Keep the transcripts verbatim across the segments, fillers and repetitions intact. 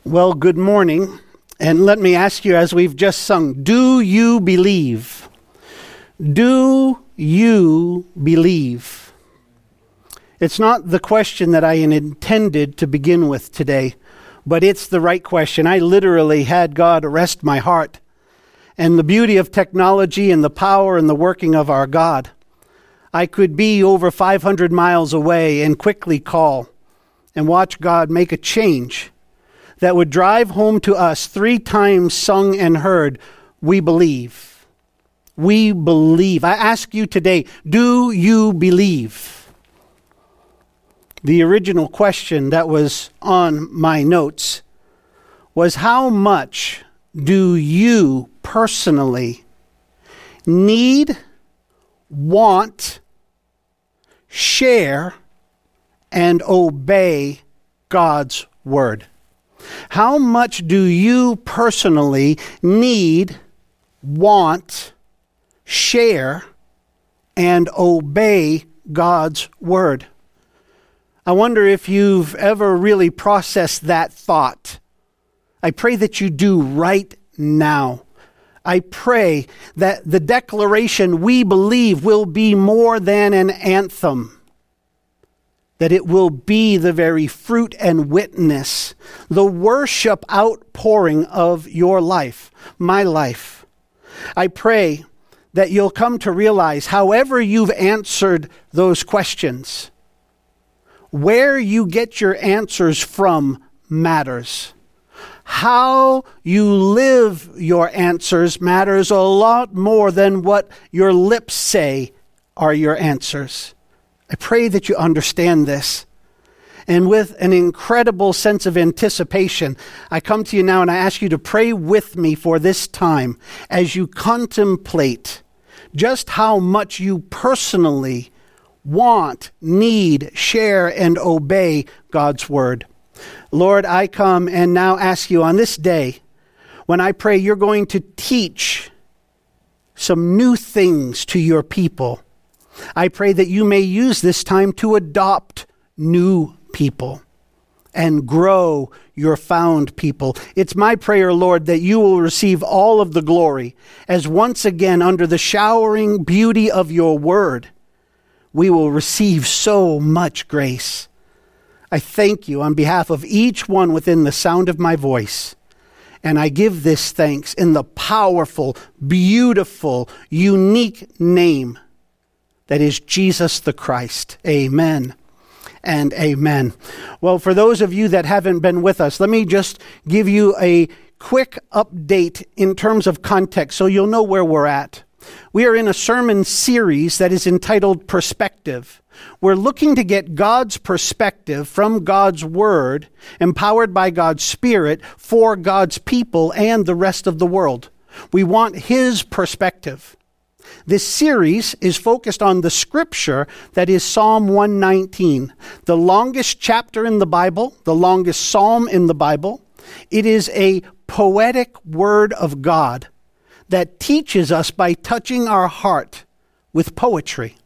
Well, good morning, and let me ask you, as we've just sung, do you believe? Do you believe? It's not the question that I intended to begin with today, but it's the right question. I literally had God arrest my heart, and the beauty of technology and the power and the working of our God. I could be over five hundred miles away and quickly call and watch God make a change that would drive home to us three times sung and heard, we believe. We believe. I ask you today, do you believe? The original question that was on my notes was, how much do you personally need, want, share, and obey God's word? How much do you personally need, want, share, and obey God's word? I wonder if you've ever really processed that thought. I pray that you do right now. I pray that the declaration, we believe, will be more than an anthem. That it will be the very fruit and witness, the worship outpouring of your life, my life. I pray that you'll come to realize, however you've answered those questions, where you get your answers from matters. How you live your answers matters a lot more than what your lips say are your answers. I pray that you understand this. And with an incredible sense of anticipation, I come to you now and I ask you to pray with me for this time as you contemplate just how much you personally want, need, share, and obey God's word. Lord, I come and now ask you on this day, when I pray you're going to teach some new things to your people, I pray that you may use this time to adopt new people and grow your found people. It's my prayer, Lord, that you will receive all of the glory as once again, under the showering beauty of your word, we will receive so much grace. I thank you on behalf of each one within the sound of my voice. And I give this thanks in the powerful, beautiful, unique name that is Jesus the Christ. Amen and amen. Well, for those of you that haven't been with us, let me just give you a quick update in terms of context so you'll know where we're at. We are in a sermon series that is entitled Perspective. We're looking to get God's perspective from God's word, empowered by God's Spirit, for God's people and the rest of the world. We want his perspective. This series is focused on the scripture that is Psalm one nineteen, the longest chapter in the Bible, the longest psalm in the Bible. It is a poetic word of God that teaches us by touching our heart with poetry,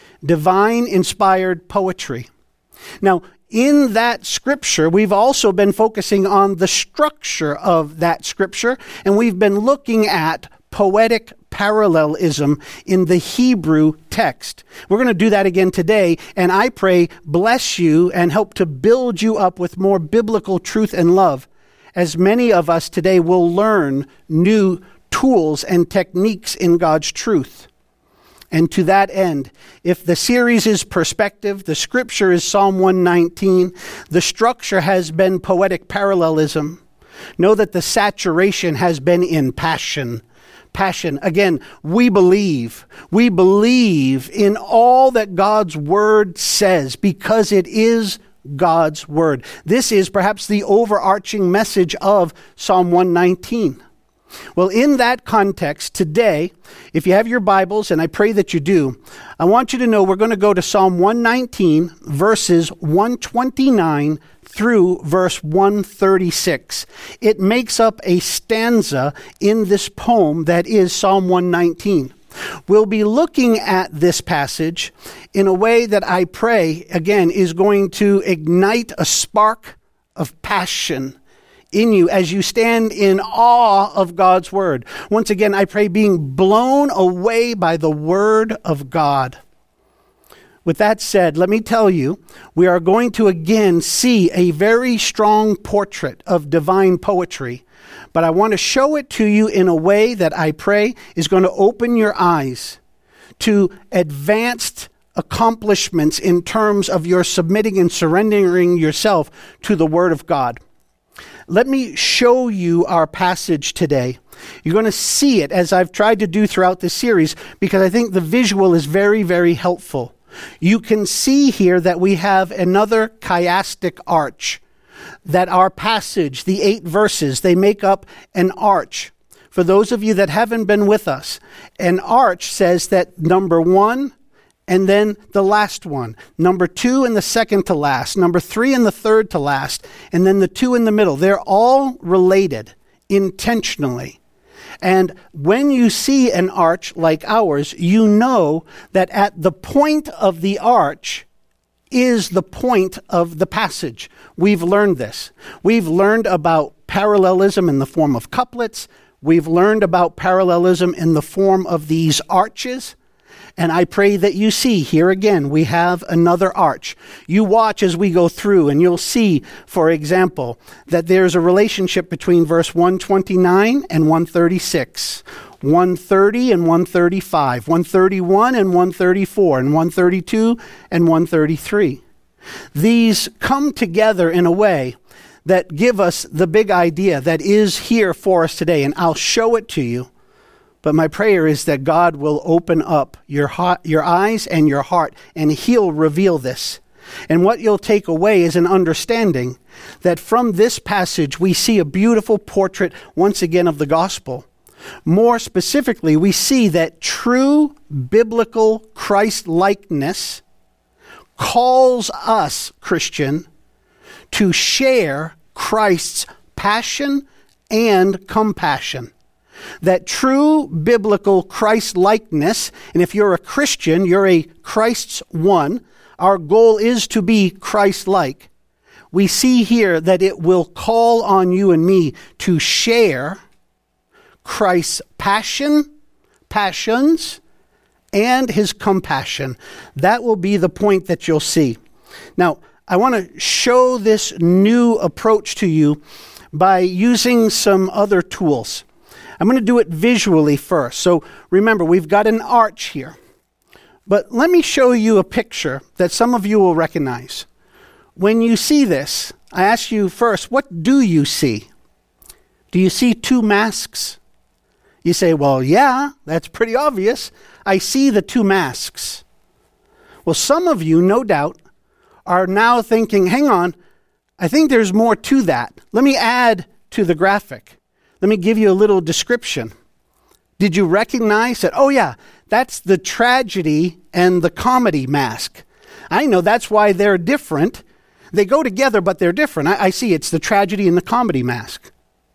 divine inspired poetry. Now, in that scripture, we've also been focusing on the structure of that scripture, and we've been looking at poetic parallelism in the Hebrew text. We're going to do that again today, and I pray bless you and help to build you up with more biblical truth and love, as many of us today will learn new tools and techniques in God's truth. And to that end, if the series is perspective, the scripture is Psalm one nineteen, the structure has been poetic parallelism, know that the saturation has been in passion. Passion. Again, we believe. We believe in all that God's word says because it is God's word. This is perhaps the overarching message of Psalm one nineteen. Well, in that context, today, if you have your Bibles, and I pray that you do, I want you to know we're going to go to Psalm one nineteen, verses one twenty-nine through verse one thirty-six. It makes up a stanza in this poem that is Psalm one nineteen. We'll be looking at this passage in a way that I pray, again, is going to ignite a spark of passion in you as you stand in awe of God's word. Once again, I pray being blown away by the word of God. With that said, let me tell you, we are going to again see a very strong portrait of divine poetry, but I want to show it to you in a way that I pray is going to open your eyes to advanced accomplishments in terms of your submitting and surrendering yourself to the Word of God. Let me show you our passage today. You're going to see it as I've tried to do throughout this series because I think the visual is very, very helpful. You can see here that we have another chiastic arch, that our passage, the eight verses, they make up an arch. For those of you that haven't been with us, an arch says that number one, and then the last one, number two and the second to last, number three and the third to last, and then the two in the middle. They're all related intentionally. And when you see an arch like ours, you know that at the point of the arch is the point of the passage. We've learned this. We've learned about parallelism in the form of couplets. We've learned about parallelism in the form of these arches. And I pray that you see, here again, we have another arch. You watch as we go through, and you'll see, for example, that there's a relationship between verse one twenty-nine and one thirty-six, one thirty and one thirty-five, one thirty-one and one thirty-four, and one thirty-two and one thirty-three. These come together in a way that give us the big idea that is here for us today, and I'll show it to you. But my prayer is that God will open up your heart, your eyes and your heart, and He'll reveal this. And what you'll take away is an understanding that from this passage we see a beautiful portrait once again of the gospel. More specifically, we see that true biblical Christ-likeness calls us, Christian, to share Christ's passion and compassion. That true biblical Christ-likeness, and if you're a Christian, you're a Christ's one, our goal is to be Christ-like. We see here that it will call on you and me to share Christ's passion, passions, and his compassion. That will be the point that you'll see. Now, I want to show this new approach to you by using some other tools. I'm going to do it visually first. So remember, we've got an arch here. But let me show you a picture that some of you will recognize. When you see this, I ask you first, what do you see? Do you see two masks? You say, well, yeah, that's pretty obvious. I see the two masks. Well, some of you, no doubt, are now thinking, hang on, I think there's more to that. Let me add to the graphic. Let me give you a little description. Did you recognize that? Oh yeah, that's the tragedy and the comedy mask. I know that's why they're different. They go together, but they're different. I, I see it's the tragedy and the comedy mask.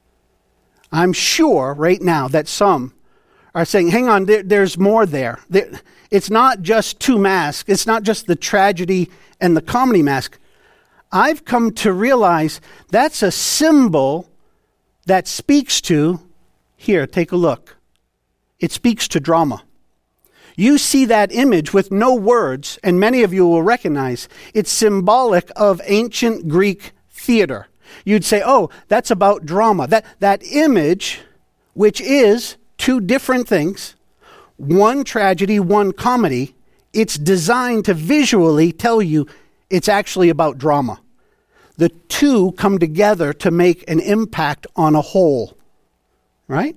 I'm sure right now that some are saying, hang on, there, there's more there. there. It's not just two masks. It's not just the tragedy and the comedy mask. I've come to realize that's a symbol that speaks to, here, take a look. It speaks to drama. You see that image with no words, and many of you will recognize it's symbolic of ancient Greek theater. You'd say, oh, that's about drama. That, that image, which is two different things, one tragedy, one comedy, it's designed to visually tell you it's actually about drama. The two come together to make an impact on a whole, right?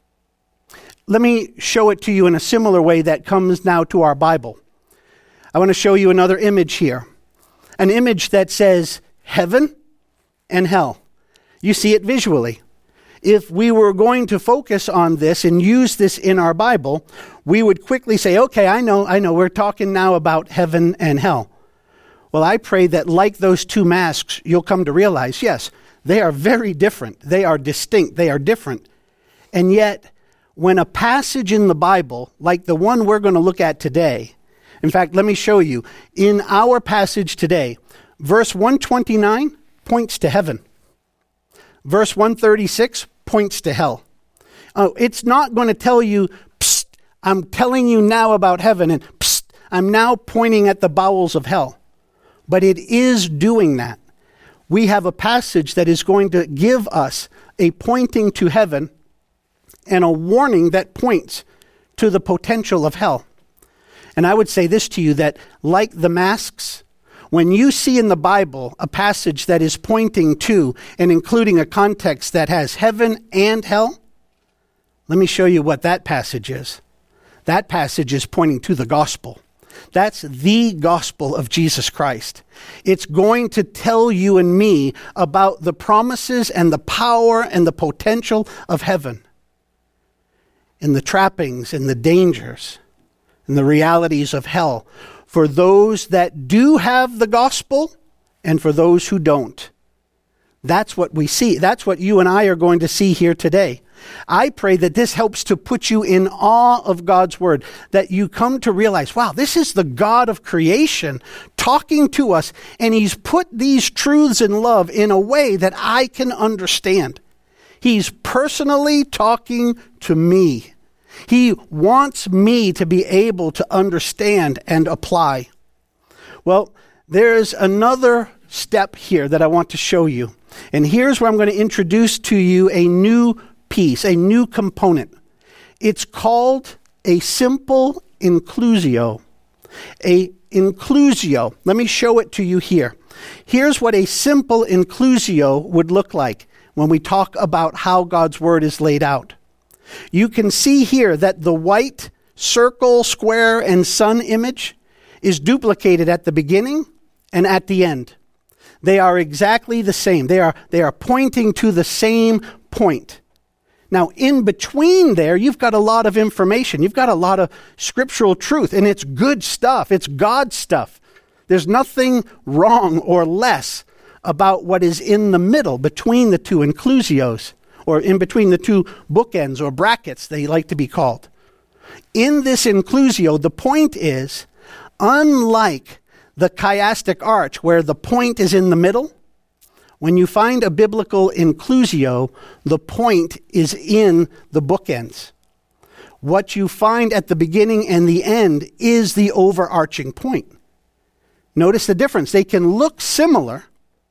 Let me show it to you in a similar way that comes now to our Bible. I want to show you another image here, an image that says heaven and hell. You see it visually. If we were going to focus on this and use this in our Bible, we would quickly say, okay, I know, I know, we're talking now about heaven and hell. Well, I pray that like those two masks, you'll come to realize, yes, they are very different. They are distinct. They are different. And yet, when a passage in the Bible, like the one we're going to look at today, in fact, let me show you. In our passage today, verse one twenty-nine points to heaven. Verse one thirty-six points to hell. Oh, it's not going to tell you, psst, I'm telling you now about heaven, and psst, I'm now pointing at the bowels of hell. But it is doing that. We have a passage that is going to give us a pointing to heaven and a warning that points to the potential of hell. And I would say this to you, that like the masks, when you see in the Bible a passage that is pointing to and including a context that has heaven and hell, let me show you what that passage is. That passage is pointing to the gospel. That's the gospel of Jesus Christ. It's going to tell you and me about the promises and the power and the potential of heaven, and the trappings and the dangers and the realities of hell for those that do have the gospel and for those who don't. That's what we see. That's what you and I are going to see here today. I pray that this helps to put you in awe of God's word, that you come to realize, wow, this is the God of creation talking to us, and he's put these truths in love in a way that I can understand. He's personally talking to me. He wants me to be able to understand and apply. Well, there's another step here that I want to show you. And here's where I'm going to introduce to you a new piece, a new component. It's called a simple inclusio. A inclusio. Let me show it to you here. Here's what a simple inclusio would look like when we talk about how God's word is laid out. You can see here that the white circle, square, and sun image is duplicated at the beginning and at the end. They are exactly the same. They are, they are pointing to the same point. Now, in between there, you've got a lot of information. You've got a lot of scriptural truth, and it's good stuff. It's God stuff. There's nothing wrong or less about what is in the middle between the two inclusios, or in between the two bookends or brackets, they like to be called. In this inclusio, the point is, unlike the chiastic arch, where the point is in the middle, when you find a biblical inclusio, the point is in the bookends. What you find at the beginning and the end is the overarching point. Notice the difference. They can look similar,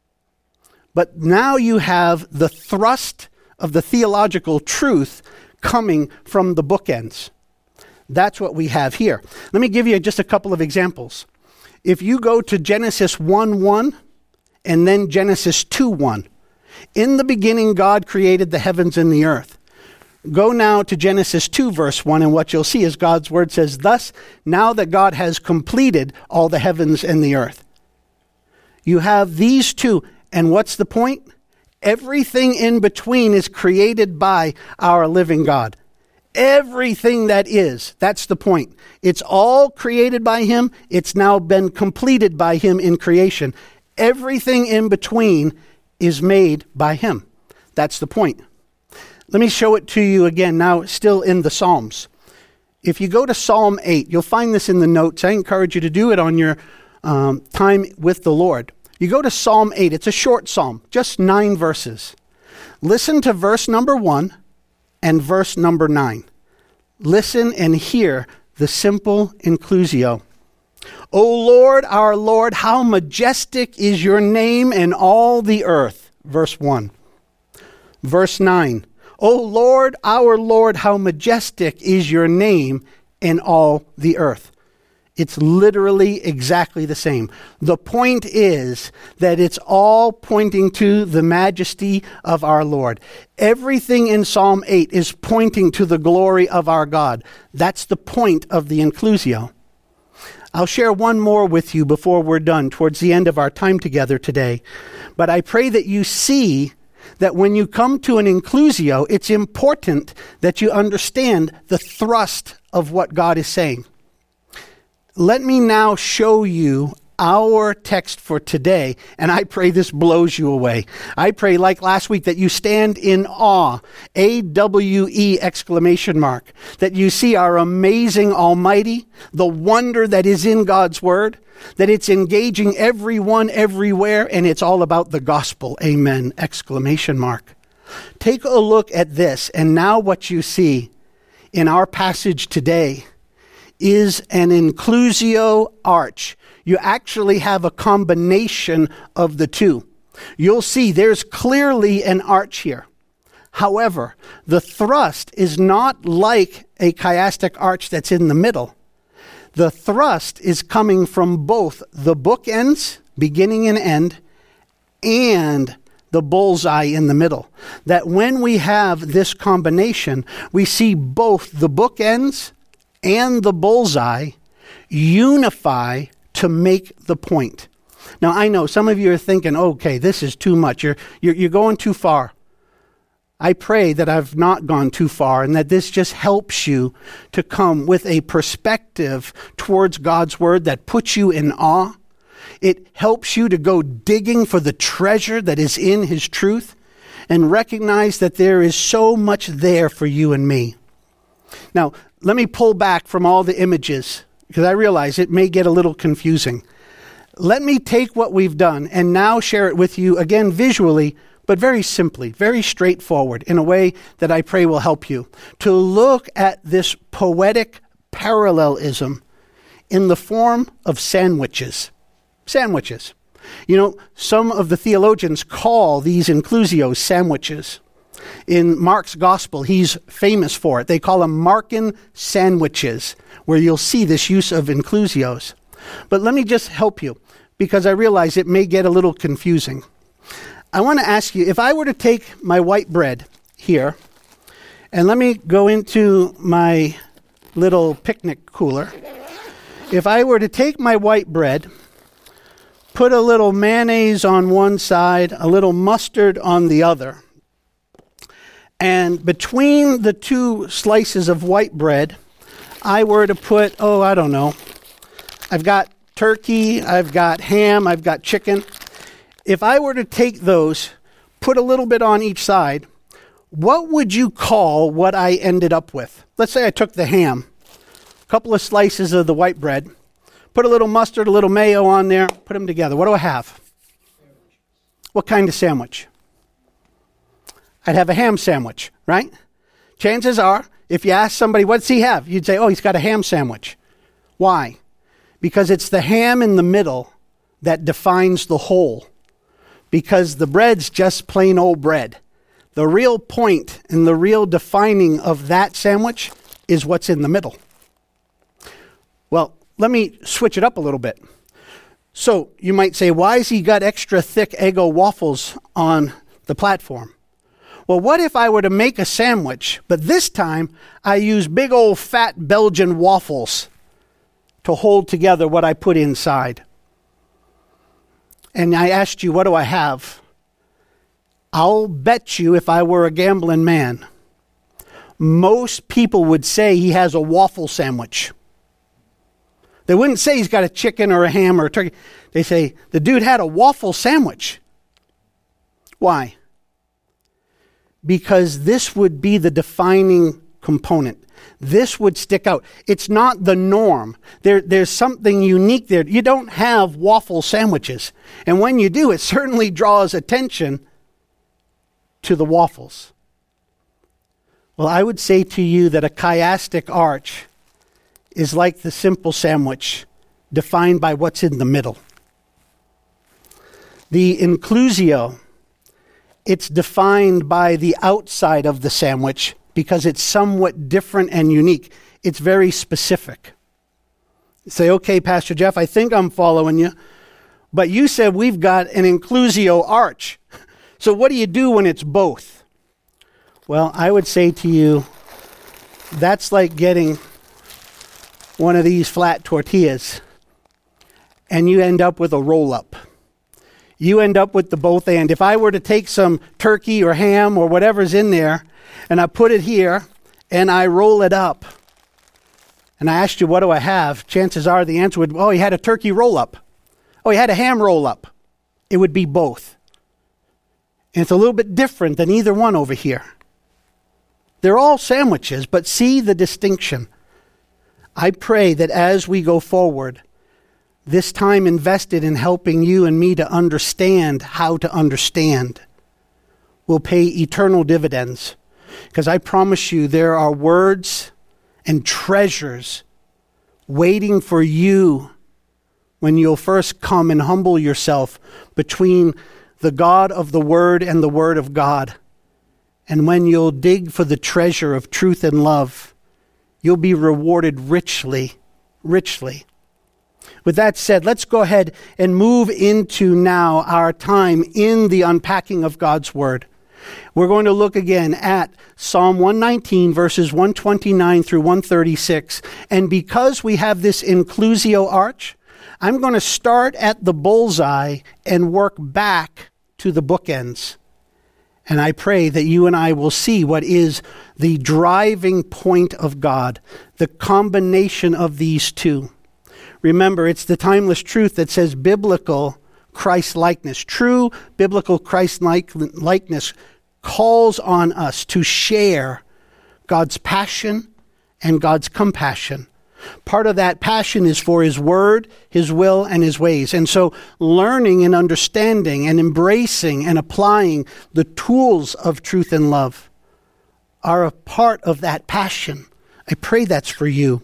but now you have the thrust of the theological truth coming from the bookends. That's what we have here. Let me give you just a couple of examples. If you go to Genesis one one and then Genesis two one, in the beginning God created the heavens and the earth. Go now to Genesis two verse one, and what you'll see is God's word says, thus, now that God has completed all the heavens and the earth. You have these two, and what's the point? Everything in between is created by our living God. Everything that is, that's the point. It's all created by him. It's now been completed by him in creation. Everything in between is made by him. That's the point. Let me show it to you again now, still in the Psalms. If you go to Psalm eight, you'll find this in the notes. I encourage you to do it on your um, time with the Lord. You go to Psalm eight. It's a short psalm, just nine verses. Listen to verse number one and verse number nine. Listen and hear the simple inclusio. O Lord, our Lord, how majestic is your name in all the earth. Verse one. Verse nine. O Lord, our Lord, how majestic is your name in all the earth. It's literally exactly the same. The point is that it's all pointing to the majesty of our Lord. Everything in Psalm eight is pointing to the glory of our God. That's the point of the inclusio. I'll share one more with you before we're done, towards the end of our time together today. But I pray that you see that when you come to an inclusio, it's important that you understand the thrust of what God is saying. Let me now show you our text for today, and I pray this blows you away. I pray, like last week, that you stand in awe, A W E exclamation mark, that you see our amazing Almighty, the wonder that is in God's Word, that it's engaging everyone everywhere, and it's all about the gospel, amen, exclamation mark. Take a look at this, and now what you see in our passage today is an inclusio arch. You actually have a combination of the two. You'll see there's clearly an arch here. However, the thrust is not like a chiastic arch that's in the middle. The thrust is coming from both the bookends, beginning and end, and the bullseye in the middle. That when we have this combination, we see both the bookends and the bullseye unify to make the point. Now, I know some of you are thinking, okay, this is too much. You're, you're, you're going too far. I pray that I've not gone too far and that this just helps you to come with a perspective towards God's word that puts you in awe. It helps you to go digging for the treasure that is in his truth and recognize that there is so much there for you and me. Now, let me pull back from all the images because I realize it may get a little confusing. Let me take what we've done and now share it with you again visually, but very simply, very straightforward, in a way that I pray will help you to look at this poetic parallelism in the form of sandwiches. Sandwiches. You know, some of the theologians call these inclusios sandwiches. In Mark's gospel, he's famous for it. They call them Markan sandwiches, where you'll see this use of inclusios. But let me just help you, because I realize it may get a little confusing. I want to ask you, if I were to take my white bread here, and let me go into my little picnic cooler. If I were to take my white bread, put a little mayonnaise on one side, a little mustard on the other, and between the two slices of white bread, I were to put, oh, I don't know, I've got turkey, I've got ham, I've got chicken. If I were to take those, put a little bit on each side, what would you call what I ended up with? Let's say I took the ham, a couple of slices of the white bread, put a little mustard, a little mayo on there, put them together. What do I have? What kind of sandwich? I'd have a ham sandwich, right? Chances are, if you ask somebody, what's he have? You'd say, oh, he's got a ham sandwich. Why? Because it's the ham in the middle that defines the whole. Because the bread's just plain old bread. The real point and the real defining of that sandwich is what's in the middle. Well, let me switch it up a little bit. So you might say, why has he got extra thick Eggo waffles on the platform? Well, what if I were to make a sandwich, but this time I use big old fat Belgian waffles to hold together what I put inside? And I asked you, what do I have? I'll bet you, if I were a gambling man, most people would say he has a waffle sandwich. They wouldn't say he's got a chicken or a ham or a turkey. They say, the dude had a waffle sandwich. Why? Because this would be the defining component. This would stick out. It's not the norm. There, there's something unique there. You don't have waffle sandwiches. And when you do, it certainly draws attention to the waffles. Well, I would say to you that a chiastic arch is like the simple sandwich, defined by what's in the middle. The inclusio, it's defined by the outside of the sandwich because it's somewhat different and unique. It's very specific. You say, okay, Pastor Jeff, I think I'm following you, but you said we've got an inclusio arch. So what do you do when it's both? Well, I would say to you, that's like getting one of these flat tortillas and you end up with a roll-up. You end up with the both and. If I were to take some turkey or ham or whatever's in there and I put it here and I roll it up and I asked you, what do I have? Chances are the answer would, oh, he had a turkey roll-up. Oh, he had a ham roll-up. It would be both. And it's a little bit different than either one over here. They're all sandwiches, but see the distinction. I pray that as we go forward, this time invested in helping you and me to understand how to understand will pay eternal dividends. Because I promise you, there are words and treasures waiting for you when you'll first come and humble yourself between the God of the Word and the Word of God. And when you'll dig for the treasure of truth and love, you'll be rewarded richly, richly. With that said, let's go ahead and move into now our time in the unpacking of God's Word. We're going to look again at Psalm one nineteen, verses one twenty-nine through one thirty-six. And because we have this inclusio arch, I'm going to start at the bullseye and work back to the bookends. And I pray that you and I will see what is the driving point of God, the combination of these two. Remember, it's the timeless truth that says biblical Christ-likeness. True biblical Christ-likeness calls on us to share God's passion and God's compassion. Part of that passion is for His Word, His will, and His ways. And so learning and understanding and embracing and applying the tools of truth and love are a part of that passion. I pray that's for you.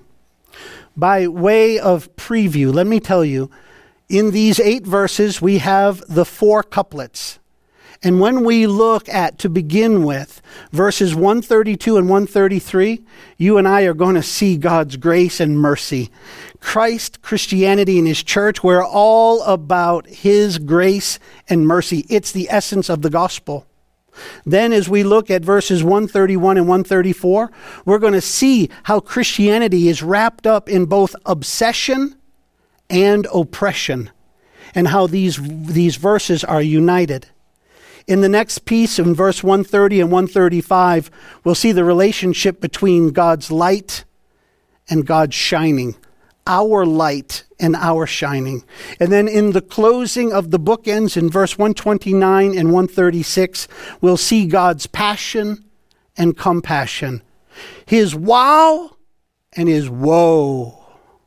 By way of preview, let me tell you, in these eight verses, we have the four couplets. And when we look at, to begin with, verses one thirty-two and one thirty-three, you and I are going to see God's grace and mercy. Christ, Christianity, and His church, we're all about His grace and mercy. It's the essence of the gospel. Then as we look at verses one thirty-one and one thirty-four, we're going to see how Christianity is wrapped up in both obsession and oppression, and how these, these verses are united. In the next piece, in verse one thirty and one thirty-five, we'll see the relationship between God's light and God's shining. Our light and our shining. And then in the closing of the bookends, in verse one twenty-nine and one thirty-six, we'll see God's passion and compassion. His wow and His woe.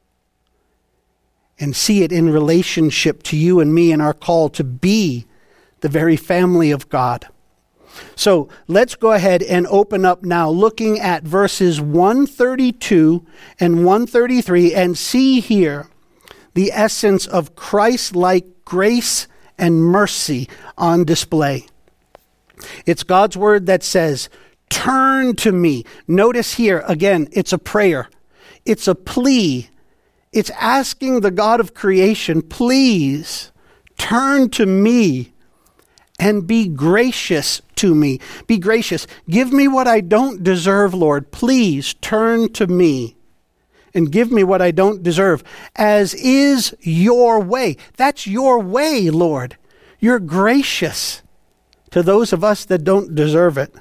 And see it in relationship to you and me and our call to be the very family of God. So let's go ahead and open up now, looking at verses one thirty-two and one thirty-three, and see here the essence of Christ-like grace and mercy on display. It's God's word that says, "Turn to me." Notice here, again, it's a prayer. It's a plea. It's asking the God of creation, please turn to me and be gracious to me. Be gracious. Give me what I don't deserve, Lord. Please turn to me and give me what I don't deserve, as is your way. That's your way, Lord. You're gracious to those of us that don't deserve it.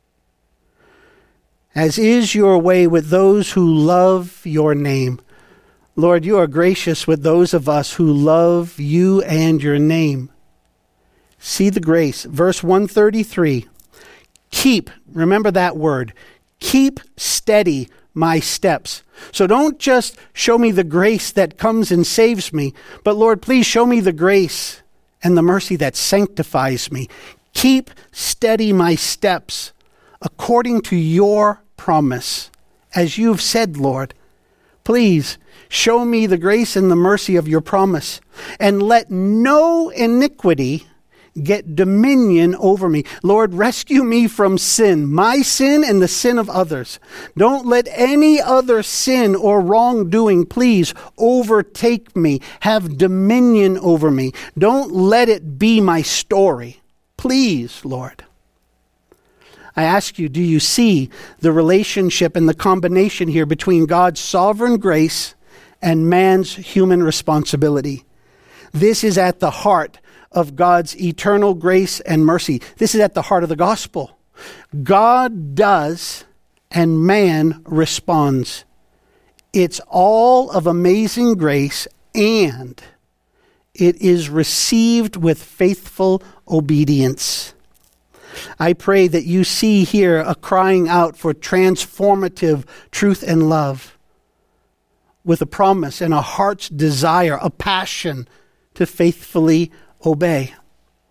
As is your way with those who love your name. Lord, you are gracious with those of us who love you and your name. See the grace. Verse one thirty-three. Keep, remember that word, keep steady my steps. So don't just show me the grace that comes and saves me, but Lord, please show me the grace and the mercy that sanctifies me. Keep steady my steps according to your promise. As you've said, Lord, please show me the grace and the mercy of your promise, and let no iniquity get dominion over me. Lord, rescue me from sin, my sin and the sin of others. Don't let any other sin or wrongdoing, please, overtake me, have dominion over me. Don't let it be my story. Please, Lord. I ask you, do you see the relationship and the combination here between God's sovereign grace and man's human responsibility? This is at the heart of God's eternal grace and mercy. This is at the heart of the gospel. God does and man responds. It's all of amazing grace, and it is received with faithful obedience. I pray that you see here a crying out for transformative truth and love, with a promise and a heart's desire, a passion to faithfully obey.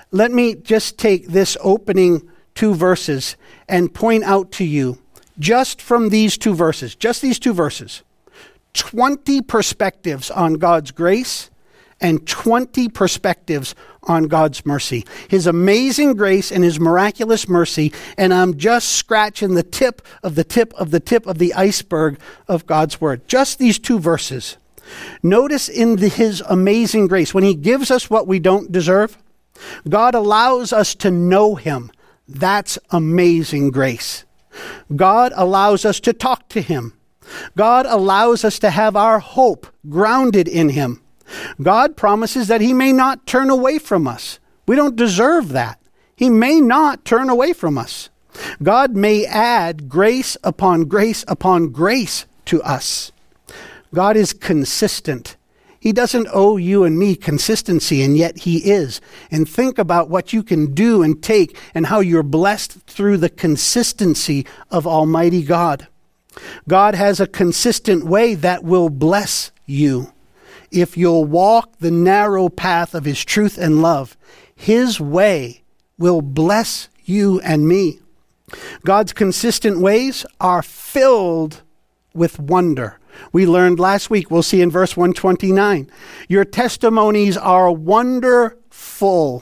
Let me just take this opening two verses and point out to you, just from these two verses, just these two verses, twenty perspectives on God's grace and twenty perspectives on God's mercy. His amazing grace and his miraculous mercy, and I'm just scratching the tip of the tip of the tip of the iceberg of God's word. Just these two verses. Notice in the, his amazing grace, when he gives us what we don't deserve, God allows us to know him. That's amazing grace. God allows us to talk to him. God allows us to have our hope grounded in him. God promises that he may not turn away from us. We don't deserve that. He may not turn away from us. God may add grace upon grace upon grace to us. God is consistent. He doesn't owe you and me consistency, and yet he is. And think about what you can do and take and how you're blessed through the consistency of Almighty God. God has a consistent way that will bless you. If you'll walk the narrow path of his truth and love, his way will bless you and me. God's consistent ways are filled with wonder. We learned last week, we'll see in verse one twenty-nine, your testimonies are wonderful.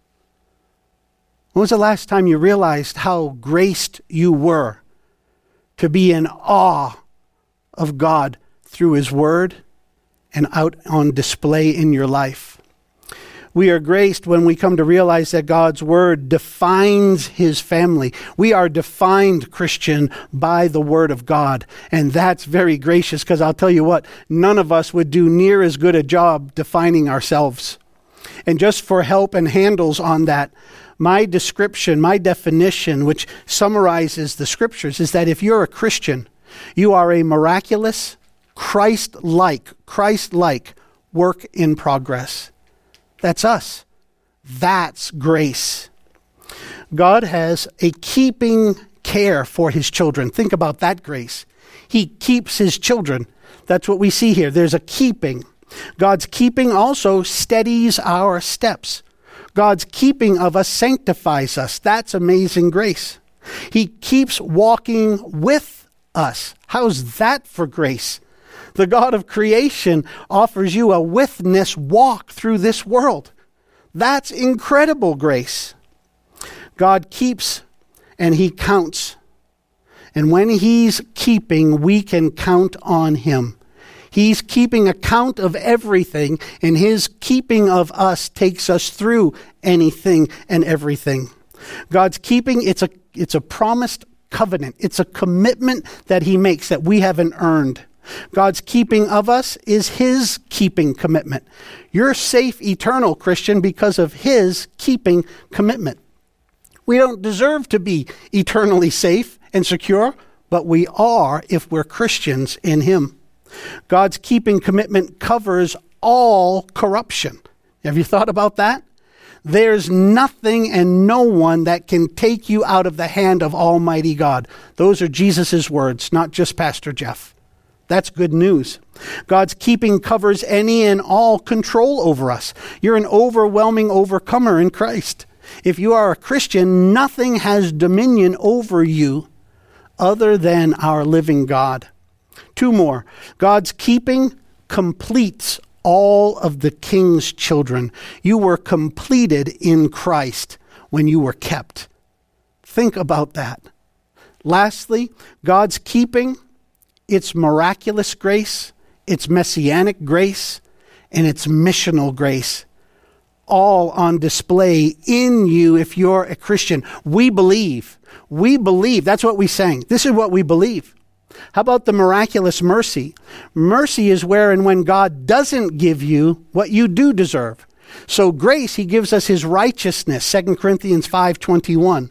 When was the last time you realized how graced you were to be in awe of God through his word and out on display in your life? We are graced when we come to realize that God's word defines his family. We are defined, Christian, by the word of God. And that's very gracious, because I'll tell you what, none of us would do near as good a job defining ourselves. And just for help and handles on that, my description, my definition, which summarizes the scriptures, is that if you're a Christian, you are a miraculous, Christ-like, Christ-like work in progress. That's us. That's grace. God has a keeping care for his children. Think about that grace. He keeps his children. That's what we see here. There's a keeping. God's keeping also steadies our steps. God's keeping of us sanctifies us. That's amazing grace. He keeps walking with us. How's that for grace? The God of creation offers you a witness walk through this world. That's incredible grace. God keeps and he counts. And when he's keeping, we can count on him. He's keeping account of everything, and his keeping of us takes us through anything and everything. God's keeping, it's a, it's a promised covenant. It's a commitment that he makes that we haven't earned. God's keeping of us is his keeping commitment. You're safe, eternal, Christian, because of his keeping commitment. We don't deserve to be eternally safe and secure, but we are if we're Christians in him. God's keeping commitment covers all corruption. Have you thought about that? There's nothing and no one that can take you out of the hand of Almighty God. Those are Jesus's words, not just Pastor Jeff. That's good news. God's keeping covers any and all control over us. You're an overwhelming overcomer in Christ. If you are a Christian, nothing has dominion over you other than our living God. Two more. God's keeping completes all of the king's children. You were completed in Christ when you were kept. Think about that. Lastly, God's keeping, it's miraculous grace, it's messianic grace, and it's missional grace, all on display in you if you're a Christian. We believe. We believe. That's what we sang. This is what we believe. How about the miraculous mercy? Mercy is where and when God doesn't give you what you do deserve. So grace, he gives us his righteousness, Second Corinthians five twenty-one.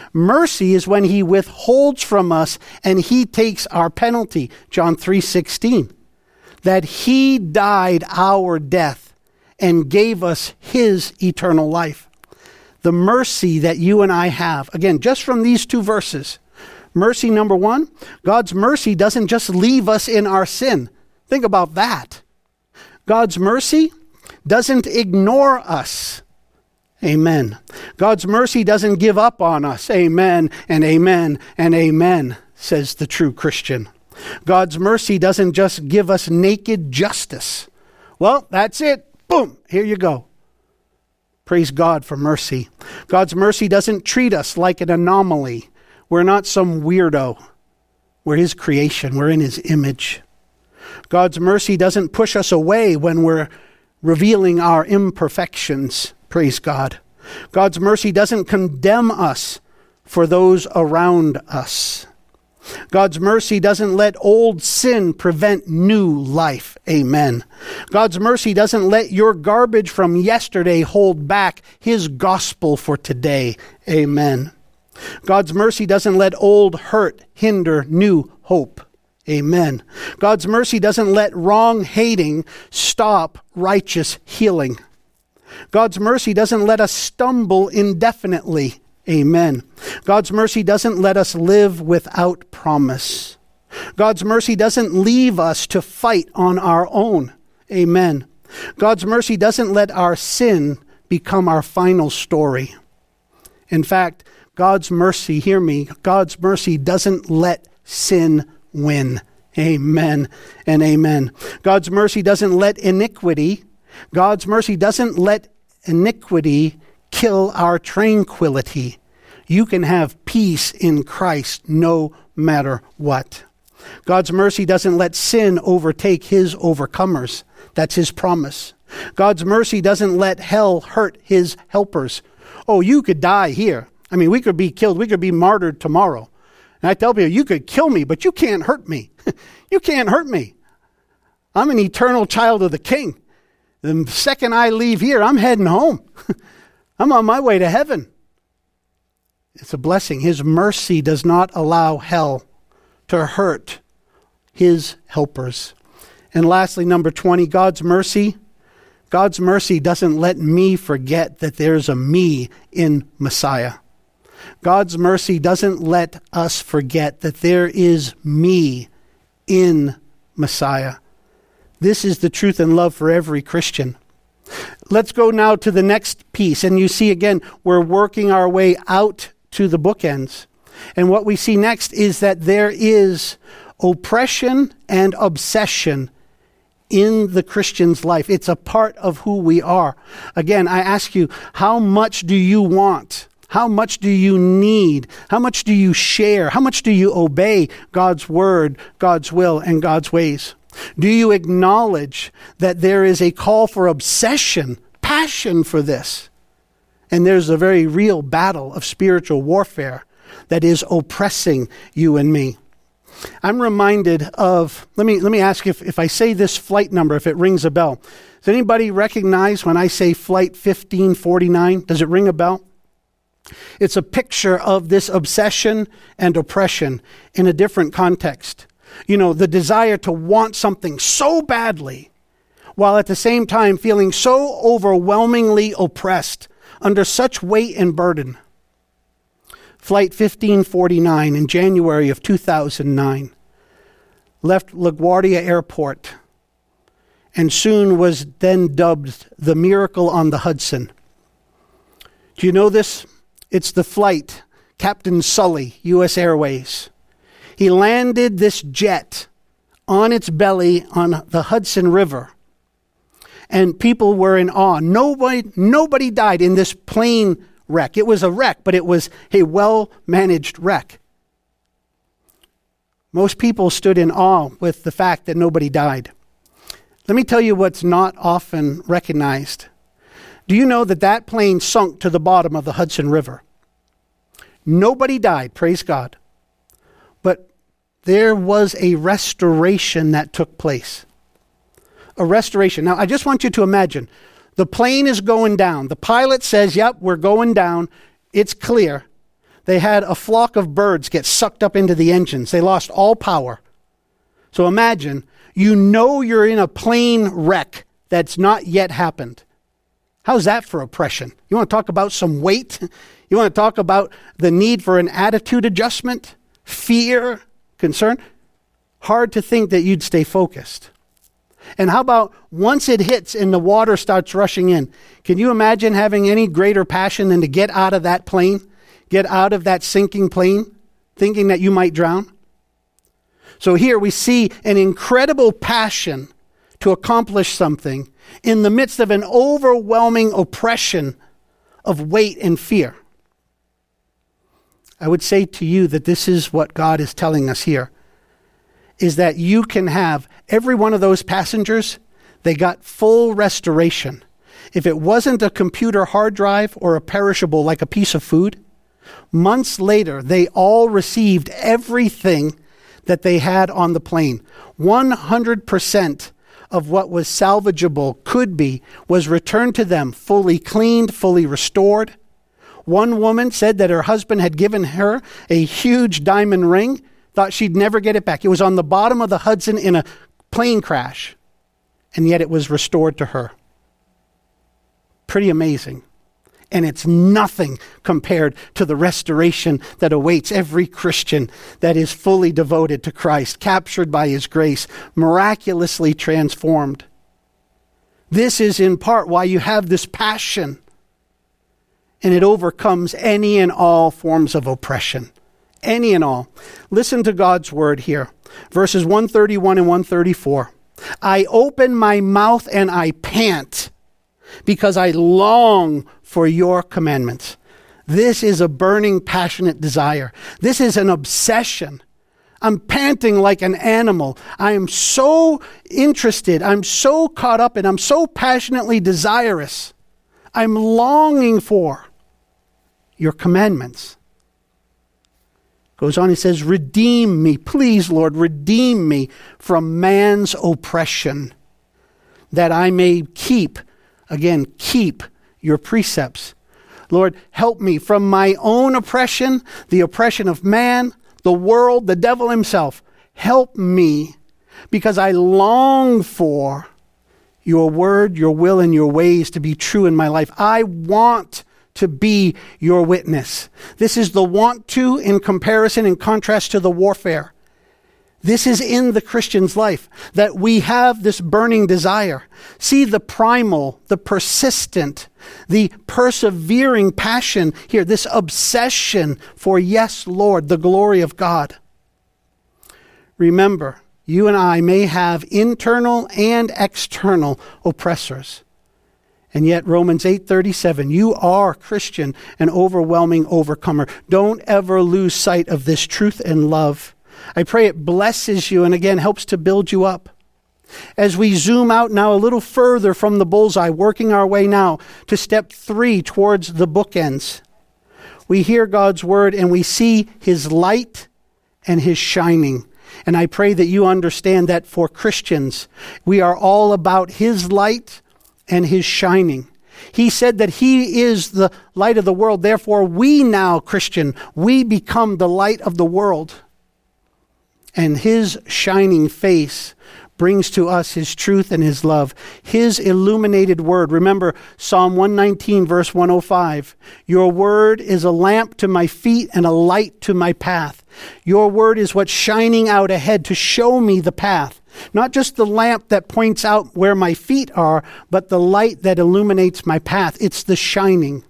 Mercy is when he withholds from us and he takes our penalty, John three sixteen. That he died our death and gave us his eternal life. The mercy that you and I have, again, just from these two verses. Mercy number one, God's mercy doesn't just leave us in our sin. Think about that. God's mercy doesn't ignore us Amen. God's mercy doesn't give up on us. Amen and amen and amen, says the true Christian. God's mercy doesn't just give us naked justice. Well, that's it. Boom, here you go. Praise God for mercy. God's mercy doesn't treat us like an anomaly. We're not some weirdo. We're his creation. We're in his image. God's mercy doesn't push us away when we're revealing our imperfections. Praise God. God's mercy doesn't condemn us for those around us. God's mercy doesn't let old sin prevent new life. Amen. God's mercy doesn't let your garbage from yesterday hold back his gospel for today. Amen. God's mercy doesn't let old hurt hinder new hope. Amen. God's mercy doesn't let wrong hating stop righteous healing. God's mercy doesn't let us stumble indefinitely. Amen. God's mercy doesn't let us live without promise. God's mercy doesn't leave us to fight on our own. Amen. God's mercy doesn't let our sin become our final story. In fact, God's mercy, hear me, God's mercy doesn't let sin win. Amen and amen. God's mercy doesn't let iniquity, God's mercy doesn't let iniquity kill our tranquility. You can have peace in Christ no matter what. God's mercy doesn't let sin overtake his overcomers. That's his promise. God's mercy doesn't let hell hurt his helpers. Oh, you could die here. I mean, we could be killed. We could be martyred tomorrow. And I tell people, you could kill me, but you can't hurt me. You can't hurt me. I'm an eternal child of the King. The second I leave here, I'm heading home. I'm on my way to heaven. It's a blessing. His mercy does not allow hell to hurt his helpers. And lastly, number twenty, God's mercy. God's mercy doesn't let me forget that there's a me in Messiah. God's mercy doesn't let us forget that there is me in Messiah. This is the truth and love for every Christian. Let's go now to the next piece. And you see again, we're working our way out to the bookends. And what we see next is that there is oppression and obsession in the Christian's life. It's a part of who we are. Again, I ask you, how much do you want? How much do you need? How much do you share? How much do you obey God's word, God's will, and God's ways? Do you acknowledge that there is a call for obsession, passion for this? And there's a very real battle of spiritual warfare that is oppressing you and me. I'm reminded of, let me let me ask if, if I say this flight number, if it rings a bell. Does anybody recognize when I say flight fifteen forty-nine? Does it ring a bell? It's a picture of this obsession and oppression in a different context. You know, the desire to want something so badly, while at the same time feeling so overwhelmingly oppressed under such weight and burden. Flight fifteen forty-nine in January of two thousand nine left LaGuardia Airport and soon was then dubbed the Miracle on the Hudson. Do you know this? It's the flight, Captain Sully, U S Airways. He landed this jet on its belly on the Hudson River. And people were in awe. Nobody, nobody died in this plane wreck. It was a wreck, but it was a well-managed wreck. Most people stood in awe with the fact that nobody died. Let me tell you what's not often recognized. Do you know that that plane sunk to the bottom of the Hudson River? Nobody died, praise God. But there was a restoration that took place. A restoration. Now, I just want you to imagine, the plane is going down. The pilot says, yep, we're going down. It's clear. They had a flock of birds get sucked up into the engines. They lost all power. So imagine, you know you're in a plane wreck that's not yet happened. How's that for oppression? You want to talk about some weight? You want to talk about the need for an attitude adjustment? Fear? Concern? Hard to think that you'd stay focused. And how about once it hits and the water starts rushing in? Can you imagine having any greater passion than to get out of that plane, get out of that sinking plane, thinking that you might drown? So here we see an incredible passion to accomplish something in the midst of an overwhelming oppression of weight and fear. I would say to you that this is what God is telling us here, is that you can have every one of those passengers, they got full restoration. If it wasn't a computer hard drive or a perishable like a piece of food, months later, they all received everything that they had on the plane. one hundred percent of what was salvageable, could be, was returned to them, fully cleaned, fully restored. One woman said that her husband had given her a huge diamond ring, thought she'd never get it back. It was on the bottom of the Hudson in a plane crash, and yet it was restored to her. Pretty amazing. And it's nothing compared to the restoration that awaits every Christian that is fully devoted to Christ, captured by his grace, miraculously transformed. This is in part why you have this passion, and it overcomes any and all forms of oppression. Any and all. Listen to God's word here. Verses one thirty-one and one thirty-four. I open my mouth and I pant because I long for your commandments. This is a burning, passionate desire. This is an obsession. I'm panting like an animal. I am so interested. I'm so caught up and I'm so passionately desirous. I'm longing for your commandments. Goes on, he says, redeem me. Please, Lord, redeem me from man's oppression, that I may keep, again, keep your precepts. Lord, help me from my own oppression, the oppression of man, the world, the devil himself. Help me, because I long for your word, your will, and your ways to be true in my life. I want to be your witness. This is the want to in comparison, in contrast to the warfare. This is in the Christian's life, that we have this burning desire. See the primal, the persistent, the persevering passion here, this obsession for, yes, Lord, the glory of God. Remember, you and I may have internal and external oppressors. And yet Romans eight thirty-seven, you are, Christian, an overwhelming overcomer. Don't ever lose sight of this truth and love. I pray it blesses you and again helps to build you up. As we zoom out now a little further from the bullseye, working our way now to step three towards the bookends, we hear God's word and we see his light and his shining. And I pray that you understand that for Christians, we are all about his light and his shining. He said that he is the light of the world. Therefore, we now, Christian, we become the light of the world. And his shining face brings to us his truth and his love, his illuminated word. Remember Psalm one nineteen, verse one oh five. Your word is a lamp to my feet and a light to my path. Your word is what's shining out ahead to show me the path. Not just the lamp that points out where my feet are, but the light that illuminates my path. It's the shining.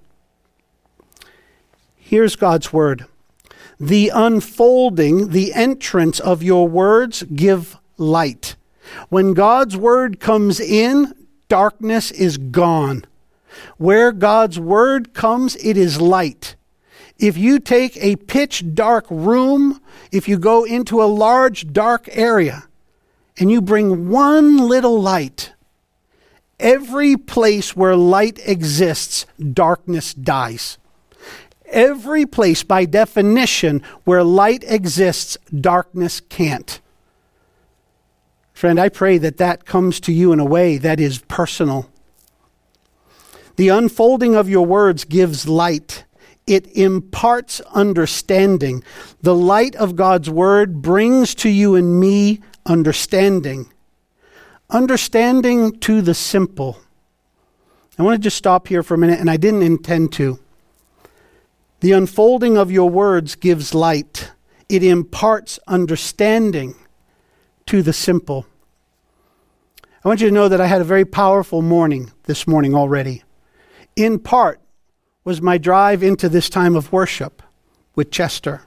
Here's God's word. The unfolding, the entrance of your words give light. When God's word comes in, darkness is gone. Where God's word comes, it is light. If you take a pitch dark room, if you go into a large dark area, and you bring one little light, every place where light exists, darkness dies. Every place, by definition, where light exists, darkness can't. Friend, I pray that that comes to you in a way that is personal. The unfolding of your words gives light. It imparts understanding. The light of God's word brings to you and me understanding. Understanding to the simple. I want to just stop here for a minute, and I didn't intend to. The unfolding of your words gives light. It imparts understanding to the simple. I want you to know that I had a very powerful morning this morning already. In part was my drive into this time of worship with Chester.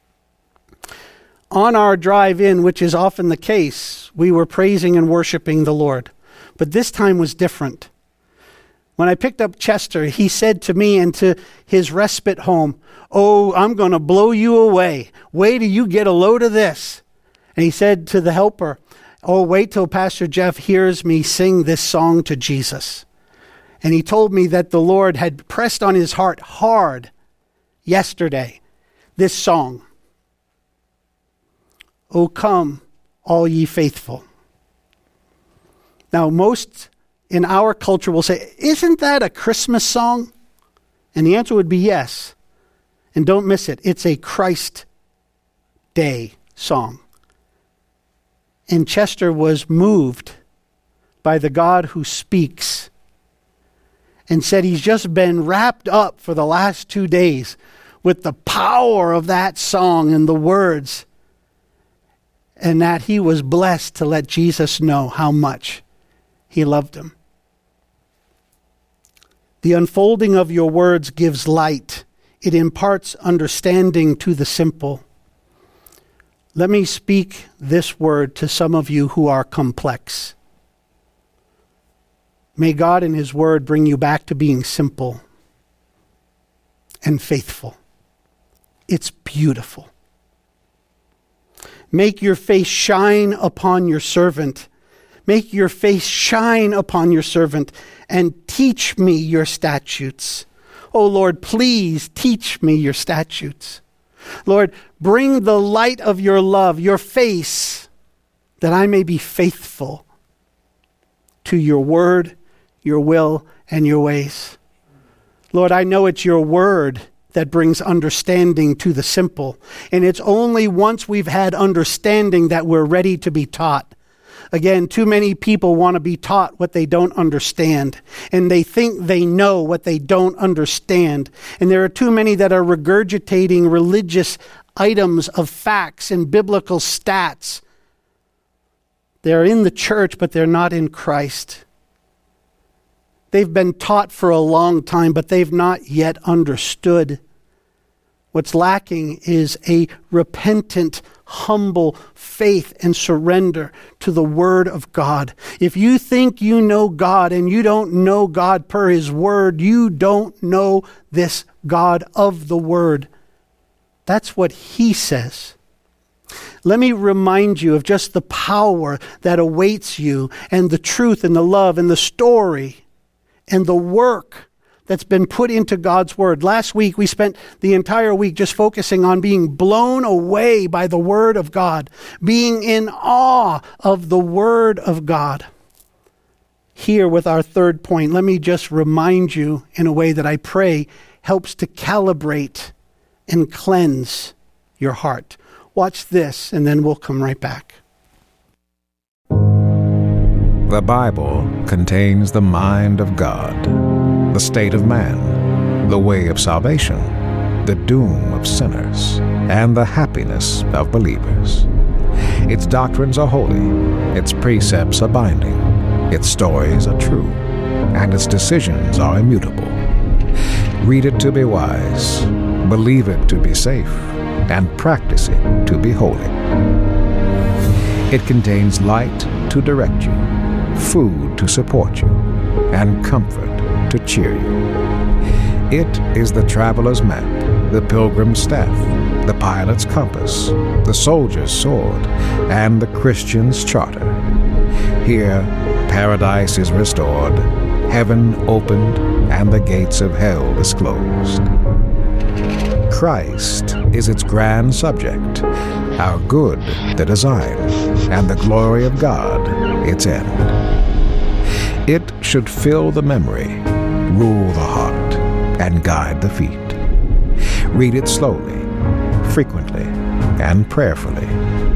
On our drive in, which is often the case, we were praising and worshiping the Lord. But this time was different. When I picked up Chester, he said to me and to his respite home, "Oh, I'm going to blow you away. Wait till you get a load of this." And he said to the helper, "Oh, wait till Pastor Jeff hears me sing this song to Jesus." And he told me that the Lord had pressed on his heart hard yesterday this song. "O come, all ye faithful." Now, most in our culture will say, "Isn't that a Christmas song?" And the answer would be yes. And don't miss it. It's a Christ Day song. And Chester was moved by the God who speaks and said he's just been wrapped up for the last two days with the power of that song and the words, and that he was blessed to let Jesus know how much he loved him. The unfolding of your words gives light. It imparts understanding to the simple. Let me speak this word to some of you who are complex. May God in his word bring you back to being simple and faithful. It's beautiful. Make your face shine upon your servant. Make your face shine upon your servant and teach me your statutes. Oh Lord, please teach me your statutes. Lord, bring the light of your love, your face, that I may be faithful to your word, your will, and your ways. Lord, I know it's your word that brings understanding to the simple. And it's only once we've had understanding that we're ready to be taught. Again, too many people want to be taught what they don't understand. And they think they know what they don't understand. And there are too many that are regurgitating religious items of facts and biblical stats. They're in the church, but they're not in Christ. They've been taught for a long time, but they've not yet understood. What's lacking is a repentant, humble faith and surrender to the Word of God. If you think you know God and you don't know God per His Word, you don't know this God of the Word. That's what He says. Let me remind you of just the power that awaits you and the truth and the love and the story and the work that's been put into God's word. Last week, we spent the entire week just focusing on being blown away by the word of God, being in awe of the word of God. Here with our third point, let me just remind you in a way that I pray helps to calibrate and cleanse your heart. Watch this, and then we'll come right back. The Bible contains the mind of God, the state of man, the way of salvation, the doom of sinners, and the happiness of believers. Its doctrines are holy, its precepts are binding, its stories are true, and its decisions are immutable. Read it to be wise, believe it to be safe, and practice it to be holy. It contains light to direct you, food to support you, and comfort to cheer you. It is the traveler's map, the pilgrim's staff, the pilot's compass, the soldier's sword, and the Christian's charter. Here, paradise is restored, heaven opened, and the gates of hell disclosed. Christ is its grand subject, our good the design, and the glory of God its end. It should fill the memory, rule the heart, and guide the feet. Read it slowly, frequently, and prayerfully.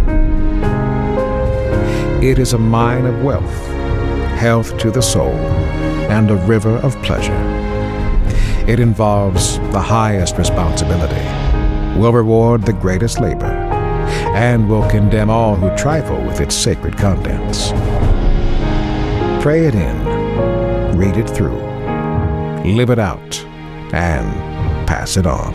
It is a mine of wealth, health to the soul, and a river of pleasure. It involves the highest responsibility, will reward the greatest labor, and will condemn all who trifle with its sacred contents. Pray it in, read it through, live it out, and pass it on.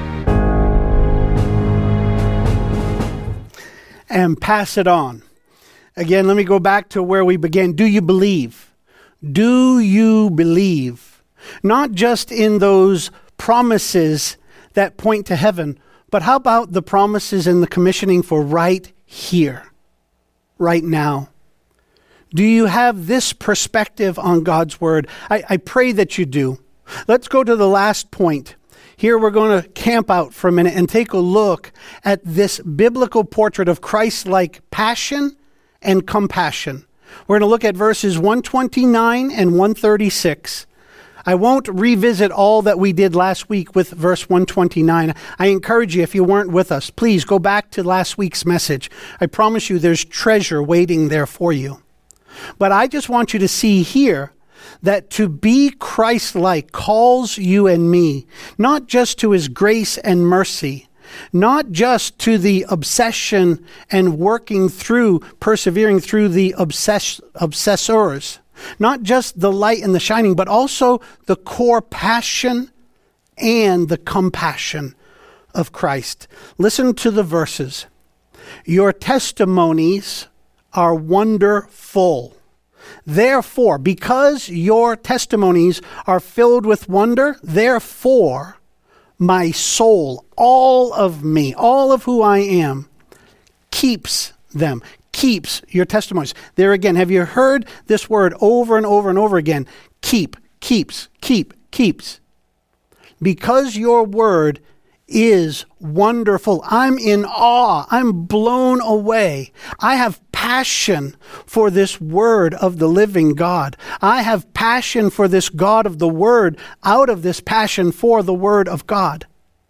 And pass it on. Again, let me go back to where we began. Do you believe? Do you believe? Not just in those promises that point to heaven, but how about the promises and the commissioning for right here, right now? Do you have this perspective on God's word? I, I pray that you do. Let's go to the last point. Here we're going to camp out for a minute and take a look at this biblical portrait of Christ-like passion and compassion. We're going to look at verses one twenty-nine and one thirty-six. I won't revisit all that we did last week with verse one twenty-nine. I encourage you, if you weren't with us, please go back to last week's message. I promise you there's treasure waiting there for you. But I just want you to see here that to be Christ-like calls you and me, not just to his grace and mercy, not just to the obsession and working through, persevering through the obsess- obsessors, not just the light and the shining, but also the core passion and the compassion of Christ. Listen to the verses. Your testimonies are wonderful. Therefore, because your testimonies are filled with wonder, therefore, my soul, all of me, all of who I am, keeps them. Keeps your testimonies. There again, have you heard this word over and over and over again? Keep, keeps, keep, keeps. Because your word is wonderful. I'm in awe. I'm blown away. I have passion for this word of the living God. I have passion for this God of the word out of this passion for the word of God.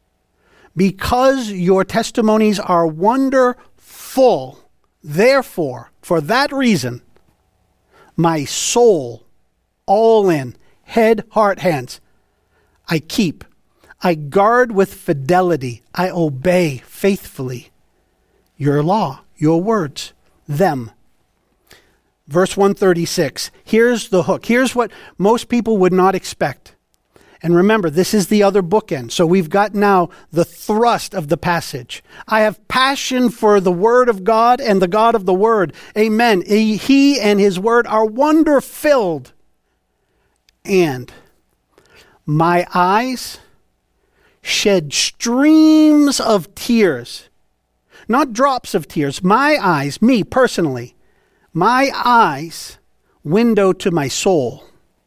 Because your testimonies are wonderful, therefore, for that reason, my soul, all in, head, heart, hands, I keep. I guard with fidelity. I obey faithfully your law, your words, them. Verse one thirty-six. Here's the hook. Here's what most people would not expect. And remember, this is the other bookend. So we've got now the thrust of the passage. I have passion for the word of God and the God of the word. Amen. He and his word are wonder-filled. And my eyes shed streams of tears. Not drops of tears. My eyes, me personally, my eyes window to my soul.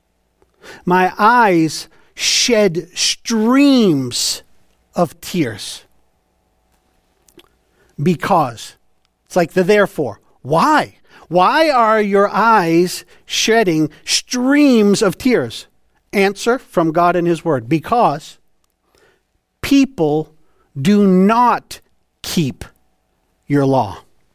My eyes shed streams of tears. Because. It's like the therefore. Why? Why are your eyes shedding streams of tears? Answer from God and his word. Because people do not keep your law.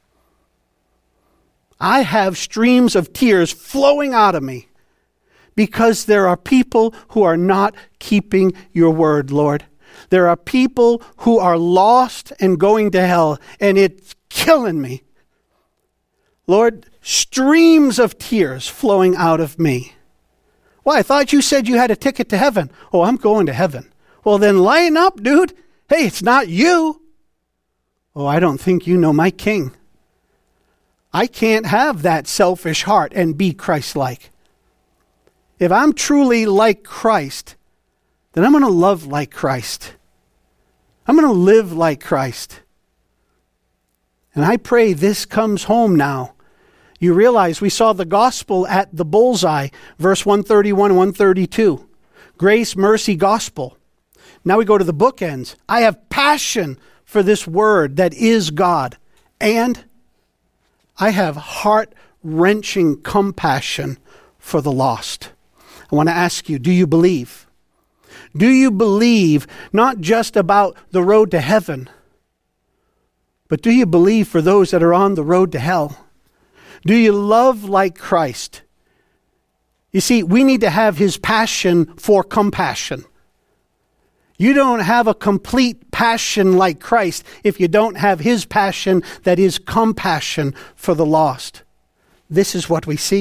I have streams of tears flowing out of me because there are people who are not keeping your word, Lord. There are people who are lost and going to hell, and it's killing me. Lord, streams of tears flowing out of me. Well, I thought you said you had a ticket to heaven. Oh, I'm going to heaven. Well, then lighten up, dude. Hey, it's not you. Oh, I don't think you know my king. I can't have that selfish heart and be Christ-like. If I'm truly like Christ, then I'm going to love like Christ. I'm going to live like Christ. And I pray this comes home now. You realize we saw the gospel at the bullseye, verse one thirty-one and one thirty-two. Grace, mercy, gospel. Now we go to the bookends. I have passion for this word that is God. And I have heart-wrenching compassion for the lost. I want to ask you, do you believe? Do you believe not just about the road to heaven, but do you believe for those that are on the road to hell? Do you love like Christ? You see, we need to have his passion for compassion. You don't have a complete passion like Christ if you don't have his passion that is compassion for the lost. This is what we see.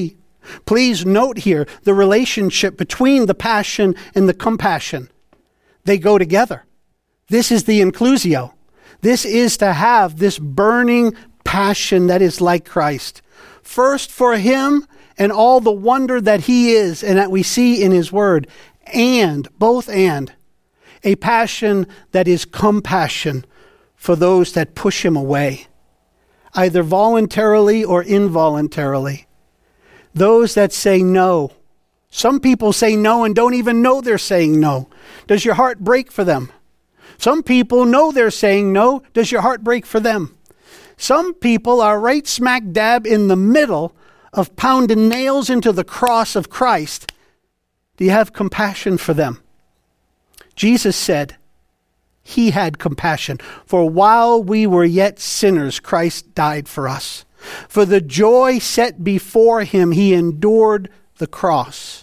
Please note here the relationship between the passion and the compassion. They go together. This is the inclusio. This is to have this burning passion that is like Christ. First for him and all the wonder that he is and that we see in his word. And, both and, a passion that is compassion for those that push him away, either voluntarily or involuntarily. Those that say no. Some people say no and don't even know they're saying no. Does your heart break for them? Some people know they're saying no. Does your heart break for them? Some people are right smack dab in the middle of pounding nails into the cross of Christ. Do you have compassion for them? Jesus said he had compassion. For while we were yet sinners, Christ died for us. For the joy set before him, he endured the cross.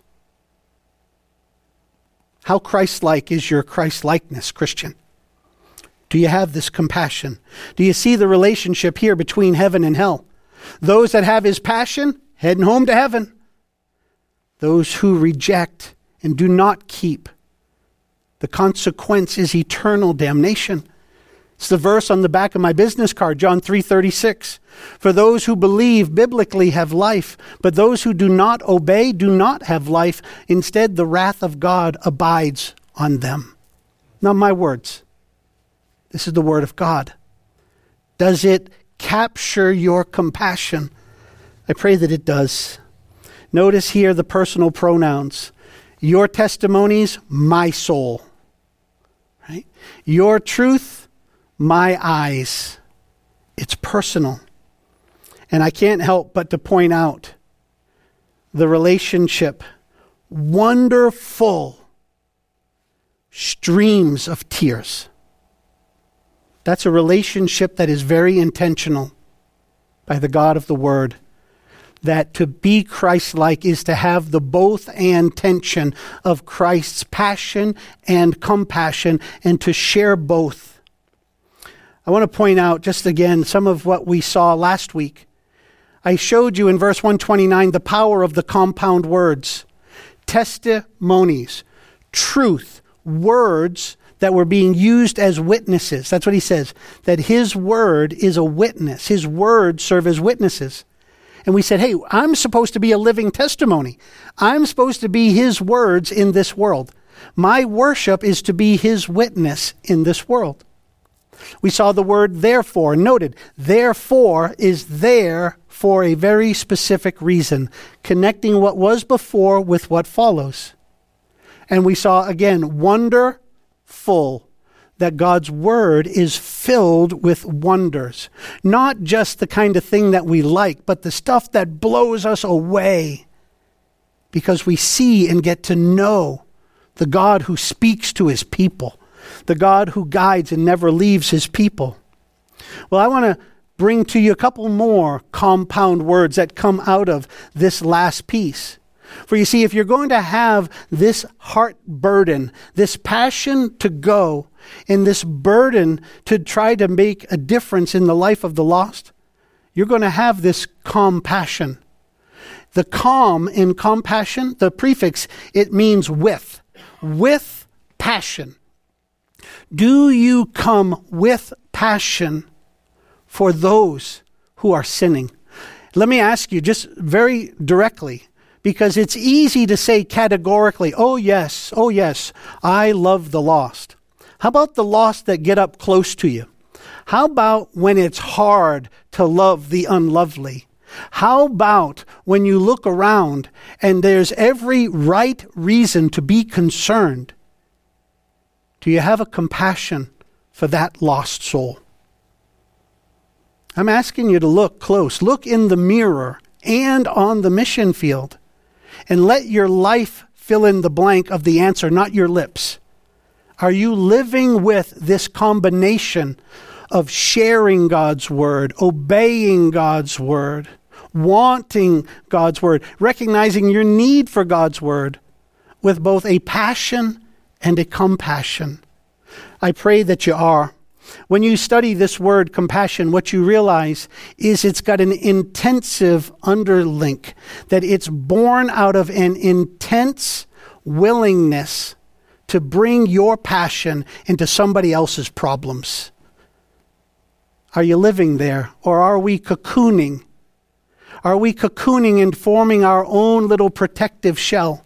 How Christ-like is your Christ-likeness, Christian? Do you have this compassion? Do you see the relationship here between heaven and hell? Those that have his passion, heading home to heaven. Those who reject and do not keep, the consequence is eternal damnation. It's the verse on the back of my business card, John three thirty-six. For those who believe biblically have life, but those who do not obey do not have life. Instead, the wrath of God abides on them. Not my words. This is the word of God. Does it capture your compassion? I pray that it does. Notice here the personal pronouns. Your testimonies, my soul. Right? Your truth, my eyes. It's personal. And I can't help but to point out the relationship. Wonderful streams of tears. That's a relationship that is very intentional by the God of the Word. That to be Christ-like is to have the both and tension of Christ's passion and compassion and to share both. I want to point out just again some of what we saw last week. I showed you in verse one twenty-nine the power of the compound words. Testimonies, truth, words that were being used as witnesses. That's what he says, that his word is a witness. His words serve as witnesses. And we said, hey, I'm supposed to be a living testimony. I'm supposed to be his words in this world. My worship is to be his witness in this world. We saw the word therefore, noted. Therefore is there for a very specific reason, connecting what was before with what follows. And we saw again, wonderful, that God's word is filled with wonders. Not just the kind of thing that we like, but the stuff that blows us away. Because we see and get to know the God who speaks to his people. The God who guides and never leaves his people. Well, I want to bring to you a couple more compound words that come out of this last piece. For you see, if you're going to have this heart burden, this passion to go, and this burden to try to make a difference in the life of the lost, you're going to have this compassion. The com in compassion, the prefix, it means with. With passion. Do you come with passion for those who are sinning? Let me ask you just very directly, because it's easy to say categorically, oh yes, oh yes, I love the lost. How about the lost that get up close to you? How about when it's hard to love the unlovely? How about when you look around and there's every right reason to be concerned? Do you have a compassion for that lost soul? I'm asking you to look close. Look in the mirror and on the mission field. And let your life fill in the blank of the answer, not your lips. Are you living with this combination of sharing God's word, obeying God's word, wanting God's word, recognizing your need for God's word with both a passion and a compassion? I pray that you are. When you study this word compassion, what you realize is it's got an intensive underlink, that it's born out of an intense willingness to bring your passion into somebody else's problems. Are you living there, or are we cocooning? Are we cocooning and forming our own little protective shell?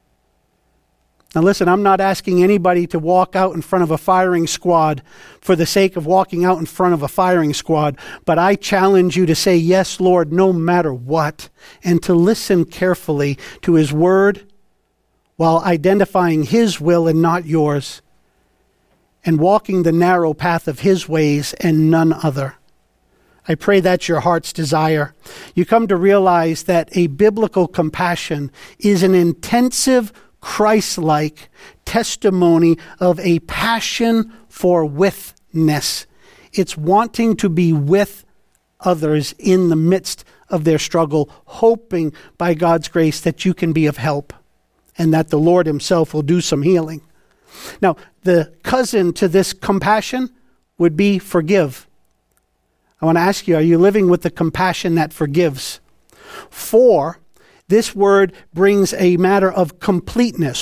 Now listen, I'm not asking anybody to walk out in front of a firing squad for the sake of walking out in front of a firing squad, but I challenge you to say, yes, Lord, no matter what, and to listen carefully to his word while identifying his will and not yours, and walking the narrow path of his ways and none other. I pray that's your heart's desire. You come to realize that a biblical compassion is an intensive, Christ-like testimony of a passion for withness. It's wanting to be with others in the midst of their struggle, hoping by God's grace that you can be of help and that the Lord himself will do some healing. Now, the cousin to this compassion would be forgive. I want to ask you, are you living with the compassion that forgives? For this word brings a matter of completeness.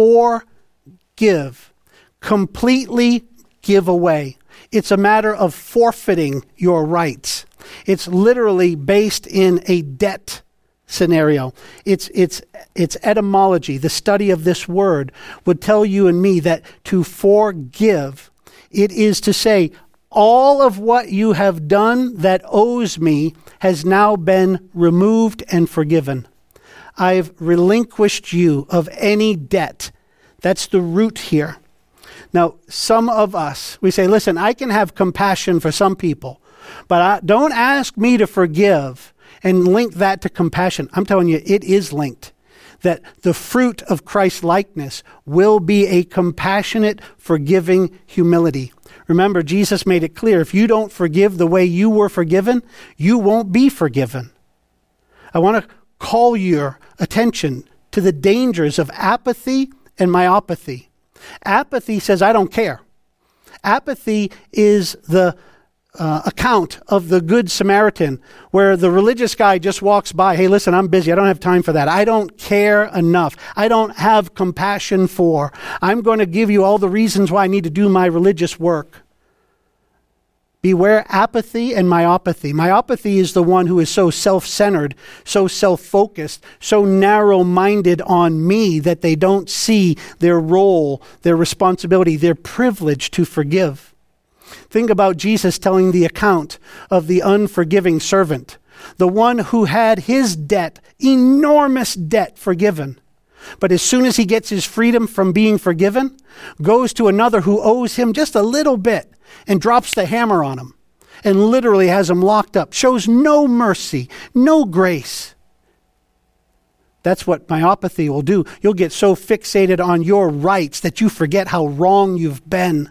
Forgive. Completely give away. It's a matter of forfeiting your rights. It's literally based in a debt scenario. It's, it's, it's etymology. The study of this word would tell you and me that to forgive, it is to say, all of what you have done that owes me has now been removed and forgiven. I've relinquished you of any debt. That's the root here. Now, some of us, we say, listen, I can have compassion for some people, but I, don't ask me to forgive and link that to compassion. I'm telling you, it is linked. That the fruit of Christ's likeness will be a compassionate, forgiving humility. Remember, Jesus made it clear, if you don't forgive the way you were forgiven, you won't be forgiven. I want to call your attention to the dangers of apathy and myopathy. Apathy says, I don't care. Apathy is the uh, account of the Good Samaritan, where the religious guy just walks by. Hey, listen, I'm busy. I don't have time for that. I don't care enough. I don't have compassion for. I'm going to give you all the reasons why I need to do my religious work. Beware apathy and myopathy. Myopathy is the one who is so self-centered, so self-focused, so narrow-minded on me that they don't see their role, their responsibility, their privilege to forgive. Think about Jesus telling the account of the unforgiving servant, the one who had his debt, enormous debt, forgiven. But as soon as he gets his freedom from being forgiven, goes to another who owes him just a little bit and drops the hammer on him and literally has him locked up, shows no mercy, no grace. That's what myopathy will do. You'll get so fixated on your rights that you forget how wrong you've been.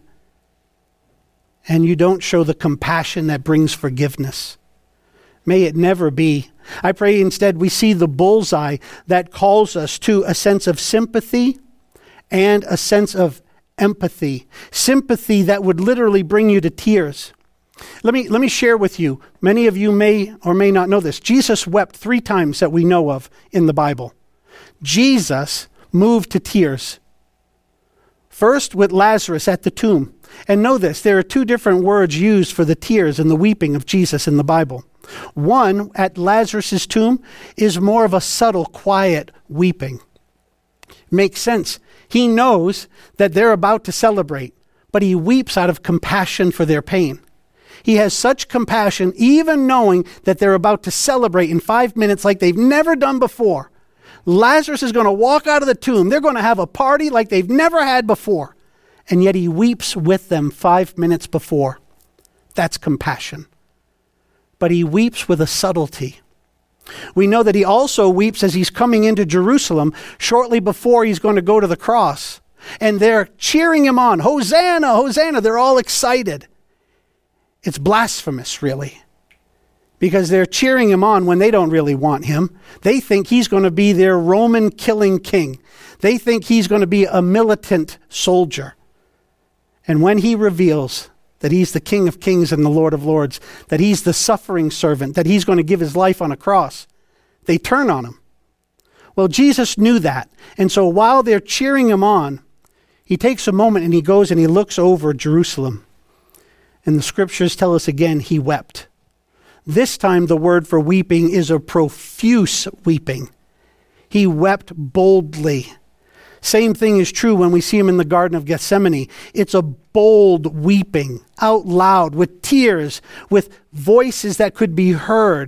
And you don't show the compassion that brings forgiveness. May it never be. I pray instead we see the bullseye that calls us to a sense of sympathy and a sense of empathy. Sympathy that would literally bring you to tears. Let me, let me share with you. Many of you may or may not know this. Jesus wept three times that we know of in the Bible. Jesus moved to tears. First with Lazarus at the tomb. And know this, there are two different words used for the tears and the weeping of Jesus in the Bible. One, at Lazarus' tomb, is more of a subtle, quiet weeping. Makes sense. He knows that they're about to celebrate, but he weeps out of compassion for their pain. He has such compassion, even knowing that they're about to celebrate in five minutes like they've never done before. Lazarus is going to walk out of the tomb. They're going to have a party like they've never had before. And yet he weeps with them five minutes before. That's compassion. But he weeps with a subtlety. We know that he also weeps as he's coming into Jerusalem shortly before he's going to go to the cross. And they're cheering him on. Hosanna, Hosanna. They're all excited. It's blasphemous, really. Because they're cheering him on when they don't really want him. They think he's going to be their Roman killing king. They think he's going to be a militant soldier. And when he reveals that he's the King of Kings and the Lord of Lords, that he's the suffering servant, that he's going to give his life on a cross. They turn on him. Well, Jesus knew that. And so while they're cheering him on, he takes a moment and he goes and he looks over Jerusalem. And the scriptures tell us again, he wept. This time the word for weeping is a profuse weeping. He wept boldly. Same thing is true when we see him in the Garden of Gethsemane. It's a bold weeping, out loud, with tears, with voices that could be heard,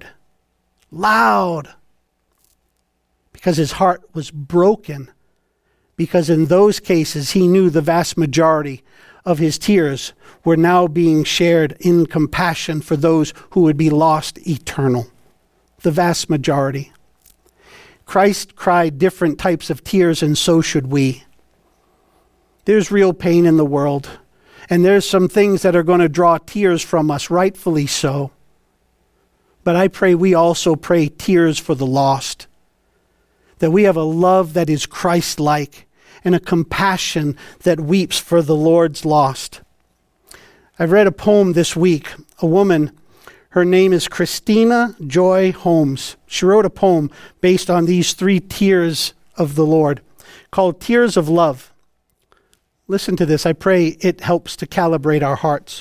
loud, because his heart was broken. Because in those cases, he knew the vast majority of his tears were now being shared in compassion for those who would be lost eternal. The vast majority. Christ cried different types of tears, and so should we. There's real pain in the world, and there's some things that are going to draw tears from us, rightfully so. But I pray we also pray tears for the lost, that we have a love that is Christ-like and a compassion that weeps for the Lord's lost. I've read a poem this week. A woman, her name is Christina Joy Holmes. She wrote a poem based on these three tears of the Lord called Tears of Love. Listen to this. I pray it helps to calibrate our hearts.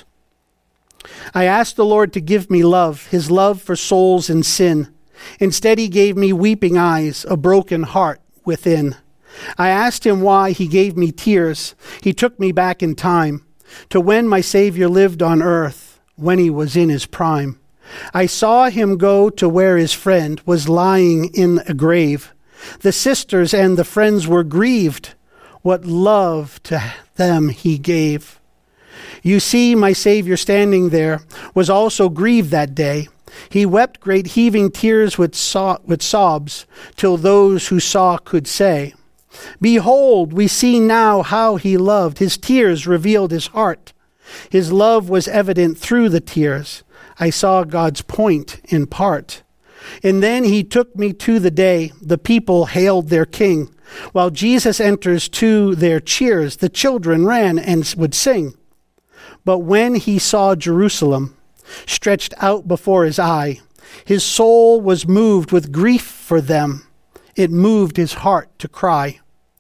I asked the Lord to give me love, his love for souls in sin. Instead, he gave me weeping eyes, a broken heart within. I asked him why he gave me tears. He took me back in time to when my Savior lived on earth, when he was in his prime. I saw him go to where his friend was lying in a grave. The sisters and the friends were grieved. What love to them he gave. You see, my Savior standing there was also grieved that day. He wept great heaving tears with, so- with sobs, till those who saw could say, Behold, we see now how he loved. His tears revealed his heart. His love was evident through the tears. I saw God's point in part. And then he took me to the day the people hailed their king. While Jesus enters to their cheers, the children ran and would sing. But when he saw Jerusalem stretched out before his eye, his soul was moved with grief for them. It moved his heart to cry.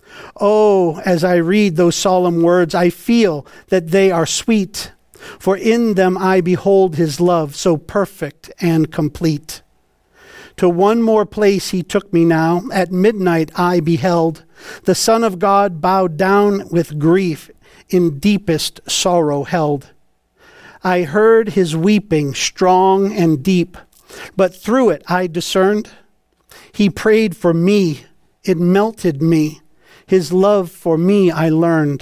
Oh, as I read those solemn words, I feel that they are sweet, for in them I behold his love so perfect and complete. To one more place he took me now. At midnight I beheld the Son of God bowed down with grief, in deepest sorrow held. I heard his weeping strong and deep, but through it I discerned he prayed for me. It melted me. His love for me I learned.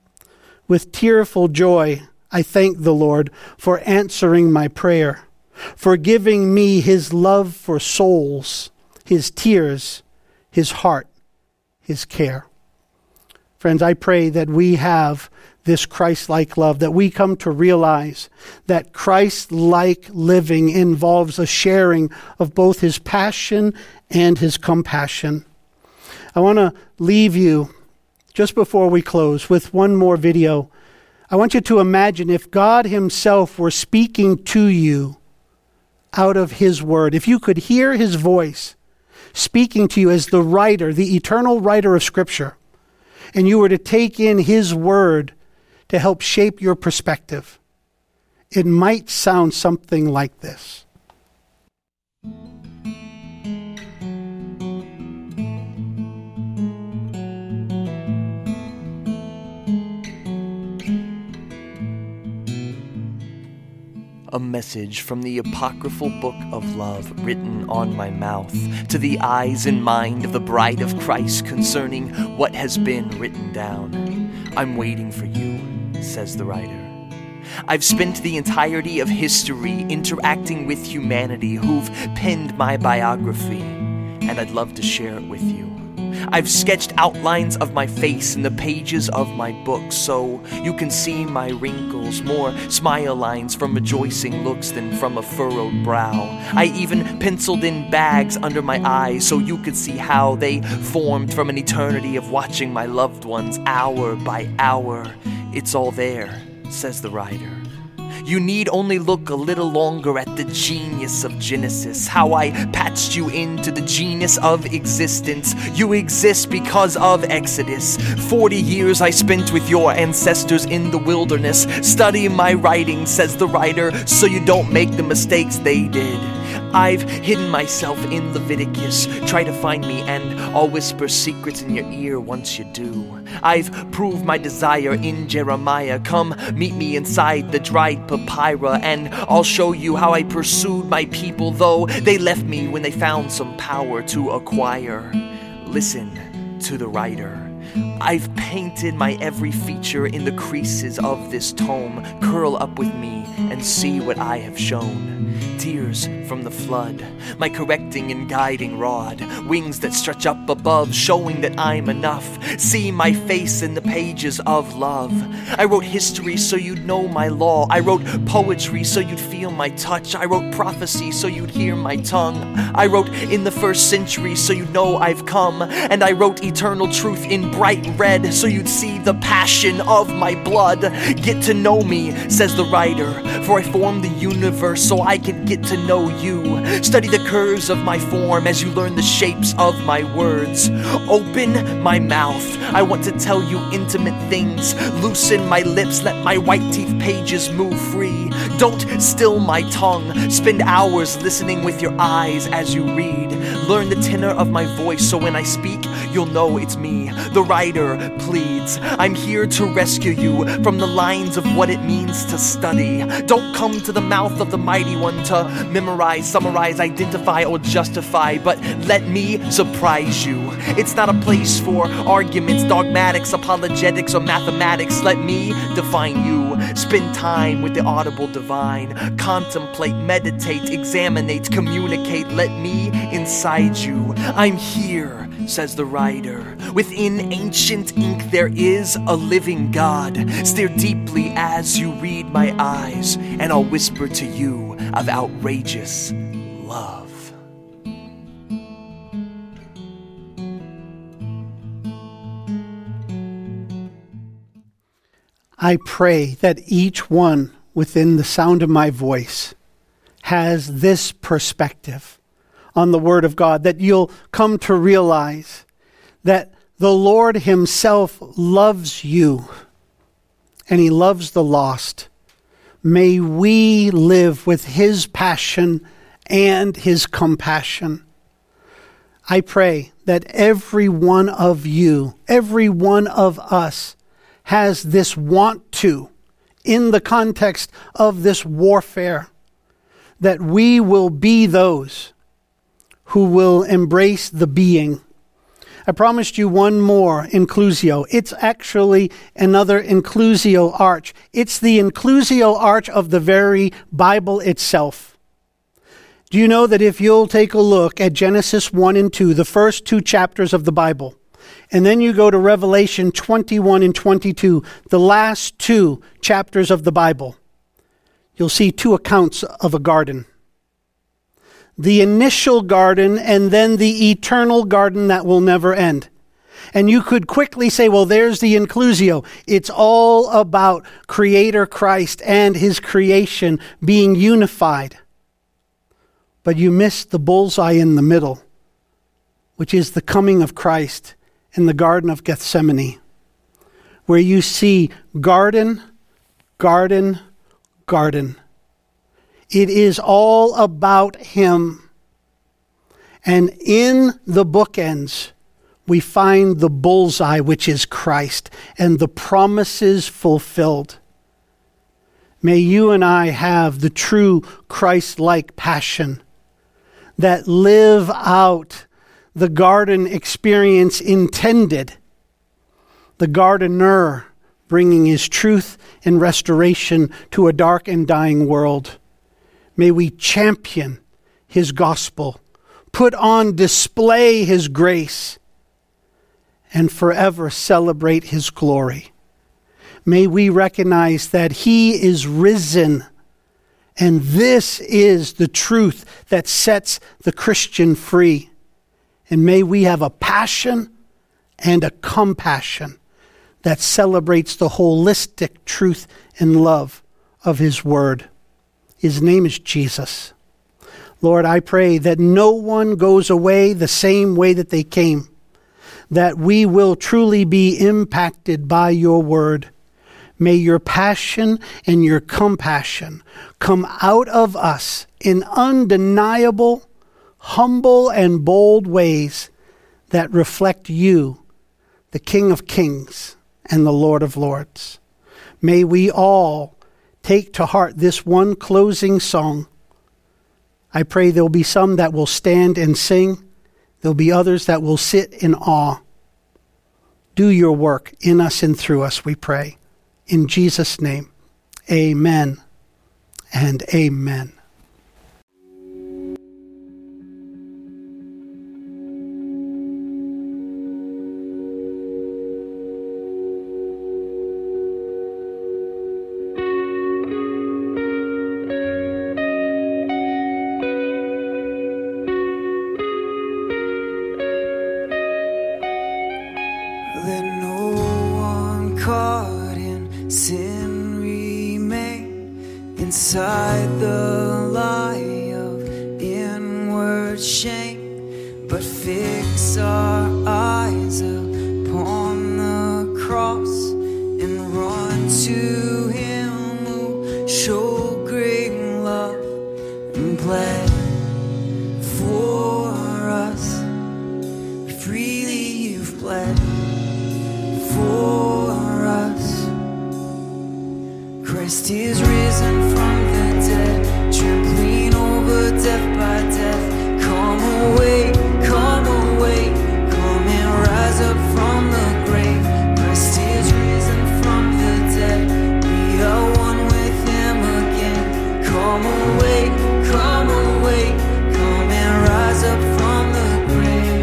With tearful joy I thank the Lord for answering my prayer, for giving me his love for souls, his tears, his heart, his care. Friends, I pray that we have this Christ-like love, that we come to realize that Christ-like living involves a sharing of both his passion and his compassion. I want to leave you, just before we close, with one more video. I want you to imagine if God himself were speaking to you out of his word. If you could hear his voice speaking to you as the writer, the eternal writer of Scripture, and you were to take in his word to help shape your perspective, it might sound something like this. A message from the apocryphal book of love written on my mouth to the eyes and mind of the bride of Christ concerning what has been written down. I'm waiting for you, says the writer. I've spent the entirety of history interacting with humanity who've penned my biography, and I'd love to share it with you. I've sketched outlines of my face in the pages of my book so you can see my wrinkles, more smile lines from rejoicing looks than from a furrowed brow. I even penciled in bags under my eyes so you could see how they formed from an eternity of watching my loved ones hour by hour. It's all there, says the writer. You need only look a little longer at the genius of Genesis, how I patched you into the genus of existence. You exist because of Exodus. Forty years I spent with your ancestors in the wilderness. Study my writing, says the writer, so you don't make the mistakes they did. I've hidden myself in Leviticus. Try to find me and I'll whisper secrets in your ear once you do. I've proved my desire in Jeremiah. Come meet me inside the dried papyrus, and I'll show you how I pursued my people, though they left me when they found some power to acquire. Listen to the writer. I've painted my every feature in the creases of this tome. Curl up with me and see what I have shown. Tears from the flood, my correcting and guiding rod. Wings that stretch up above, showing that I'm enough. See my face in the pages of love. I wrote history so you'd know my law. I wrote poetry so you'd feel my touch. I wrote prophecy so you'd hear my tongue. I wrote in the first century so you'd know I've come. And I wrote eternal truth in bright red so you'd see the passion of my blood. Get to know me, says the writer, for I formed the universe so I can get to know you. Study the curves of my form as you learn the shapes of my words. Open my mouth, I want to tell you intimate things. Loosen my lips, let my white teeth pages move free. Don't still my tongue, spend hours listening with your eyes as you read. Learn the tenor of my voice so when I speak, you'll know it's me. The writer pleads, I'm here to rescue you from the lines of what it means to study. Don't come to the mouth of the mighty one to memorize, summarize, identify, or justify, but let me surprise you. It's not a place for arguments, dogmatics, apologetics, or mathematics. Let me define you. Spend time with the audible divine. Contemplate, meditate, examinate, communicate. Let me inside you. I'm here, says the writer. Within ancient ink there is a living God. Stare deeply as you read my eyes, and I'll whisper to you of outrageous love. I pray that each one within the sound of my voice has this perspective on the Word of God, that you'll come to realize that the Lord Himself loves you and He loves the lost. May we live with His passion and His compassion. I pray that every one of you, every one of us, has this want to, in the context of this warfare, that we will be those who will embrace the being. I promised you one more inclusio. It's actually another inclusio arch. It's the inclusio arch of the very Bible itself. Do you know that if you'll take a look at Genesis one and two, the first two chapters of the Bible, and then you go to Revelation twenty-one and twenty-two, the last two chapters of the Bible, you'll see two accounts of a garden. The initial garden and then the eternal garden that will never end. And you could quickly say, well, there's the inclusio. It's all about Creator Christ and His creation being unified. But you missed the bullseye in the middle, which is the coming of Christ in the Garden of Gethsemane, where you see garden, garden, garden. It is all about Him. And in the bookends, we find the bullseye, which is Christ, and the promises fulfilled. May you and I have the true Christ-like passion that live out the garden experience intended. The gardener bringing His truth and restoration to a dark and dying world. May we champion His gospel, put on display His grace, and forever celebrate His glory. May we recognize that He is risen, and this is the truth that sets the Christian free. And may we have a passion and a compassion that celebrates the holistic truth and love of his word. His name is Jesus. Lord, I pray that no one goes away the same way that they came, that we will truly be impacted by your word. May your passion and your compassion come out of us in undeniable, humble, and bold ways that reflect you, the King of Kings and the Lord of Lords. May we all take to heart this one closing song. I pray there'll be some that will stand and sing. There'll be others that will sit in awe. Do your work in us and through us, we pray. In Jesus' name, amen and amen. Let no one caught in sin remain inside the lie of inward shame, but fix our eyes upon the cross and run to him who showed great love and bled for us. Freely you've bled for us. Christ is risen from the dead, trampling over death by death. Come away, come away, come and rise up from the grave. Christ is risen from the dead, we are one with him again. Come away, come away, come and rise up from the grave.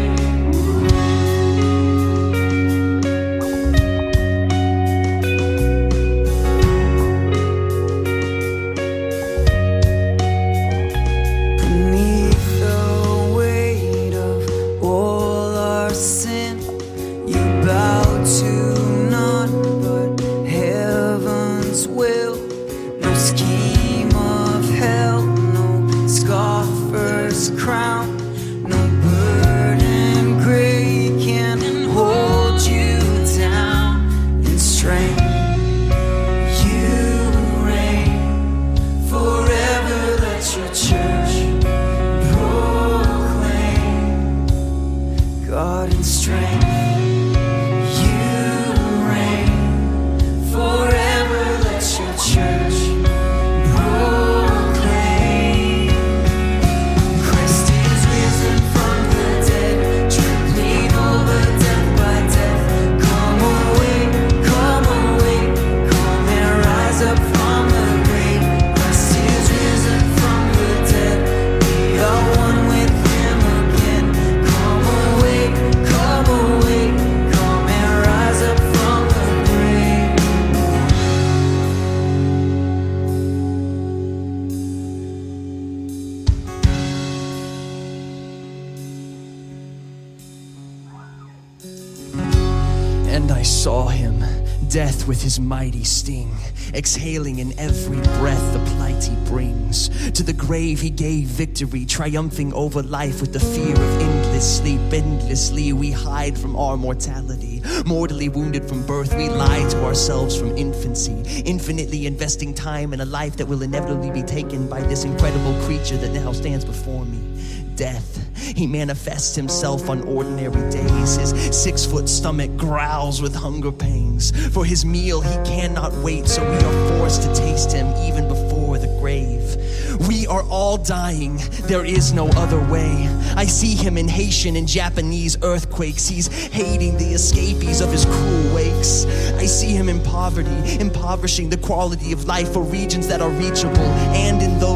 And I saw him, death with his mighty sting, exhaling in every breath the plight he brings. To the grave he gave victory, triumphing over life with the fear of endless sleep. Endlessly we hide from our mortality. Mortally wounded from birth, we lie to ourselves from infancy. Infinitely investing time in a life that will inevitably be taken by this incredible creature that now stands before me. Death. He manifests himself on ordinary days. His six-foot stomach growls with hunger pangs. For his meal he cannot wait, so we are forced to taste him even before the grave. We are all dying. There is no other way. I see him in Haitian and Japanese earthquakes. He's hating the escapees of his cruel wakes. I see him in poverty, impoverishing the quality of life for regions that are reachable, and in those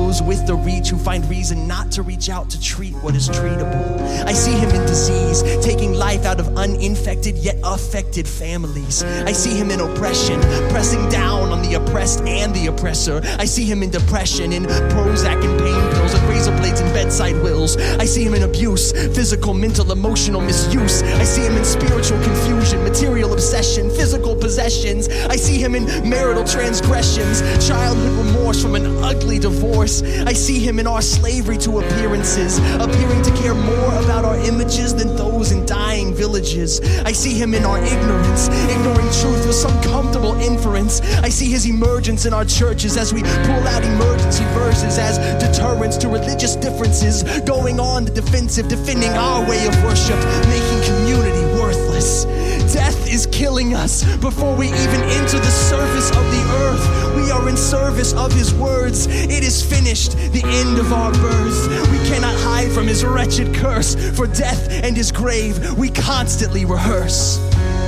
those with the reach who find reason not to reach out to treat what is treatable. I see him in disease, taking life out of uninfected yet affected families. I see him in oppression, pressing down on the oppressed and the oppressor. I see him in depression, in Prozac and pain pills and razor blades and bedside wills. I see him in abuse, physical, mental, emotional misuse. I see him in spiritual confusion, material obsession, physical possessions. I see him in marital transgressions, childhood remorse from an ugly divorce. I see him in our slavery to appearances, appearing to care more about our images than those in dying villages. I see him in our ignorance, ignoring truth with some comfortable inference. I see his emergence in our churches as we pull out emergency verses as deterrents to religious differences, going on the defensive, defending our way of worship, making community worthless. Death is killing us before we even enter the surface of the earth. We are in service of his words. It is finished, the end of our birth. We cannot hide from his wretched curse. For death and his grave we constantly rehearse.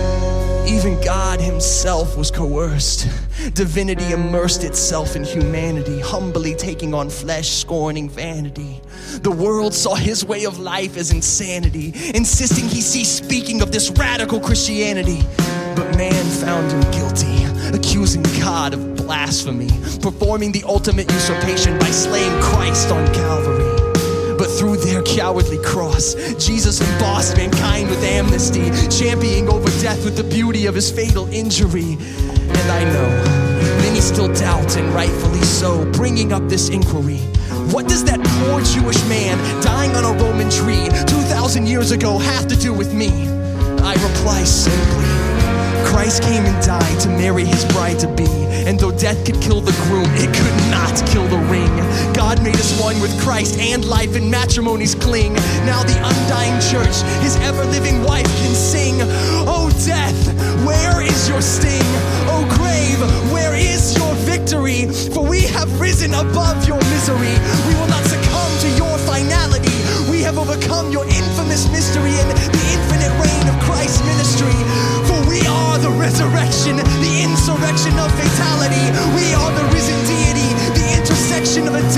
Even God himself was coerced. Divinity immersed itself in humanity, humbly taking on flesh, scorning vanity. The world saw his way of life as insanity, insisting he cease speaking of this radical Christianity. But man found him guilty, accusing God of blasphemy, performing the ultimate usurpation by slaying Christ on Calvary. But through their cowardly cross, Jesus embossed mankind with amnesty, championing over death with the beauty of his fatal injury. And I know many still doubt, and rightfully so, bringing up this inquiry. What does that poor Jewish man dying on a Roman tree two thousand years ago have to do with me? I reply simply, Christ came and died to marry his bride-to-be, and though death could kill the groom, it could not kill the ring. God made us one with Christ, and life and matrimonies cling. Now the undying church, his ever-living wife, can sing, Oh death, where is your sting? Oh grave, where is your victory? For we have risen above your misery. We will not succumb to your finality. We have overcome your infamous mystery and the infinite reign of Christ's ministry. For we are the resurrection, the insurrection of fatality. We are the risen deity, the intersection of a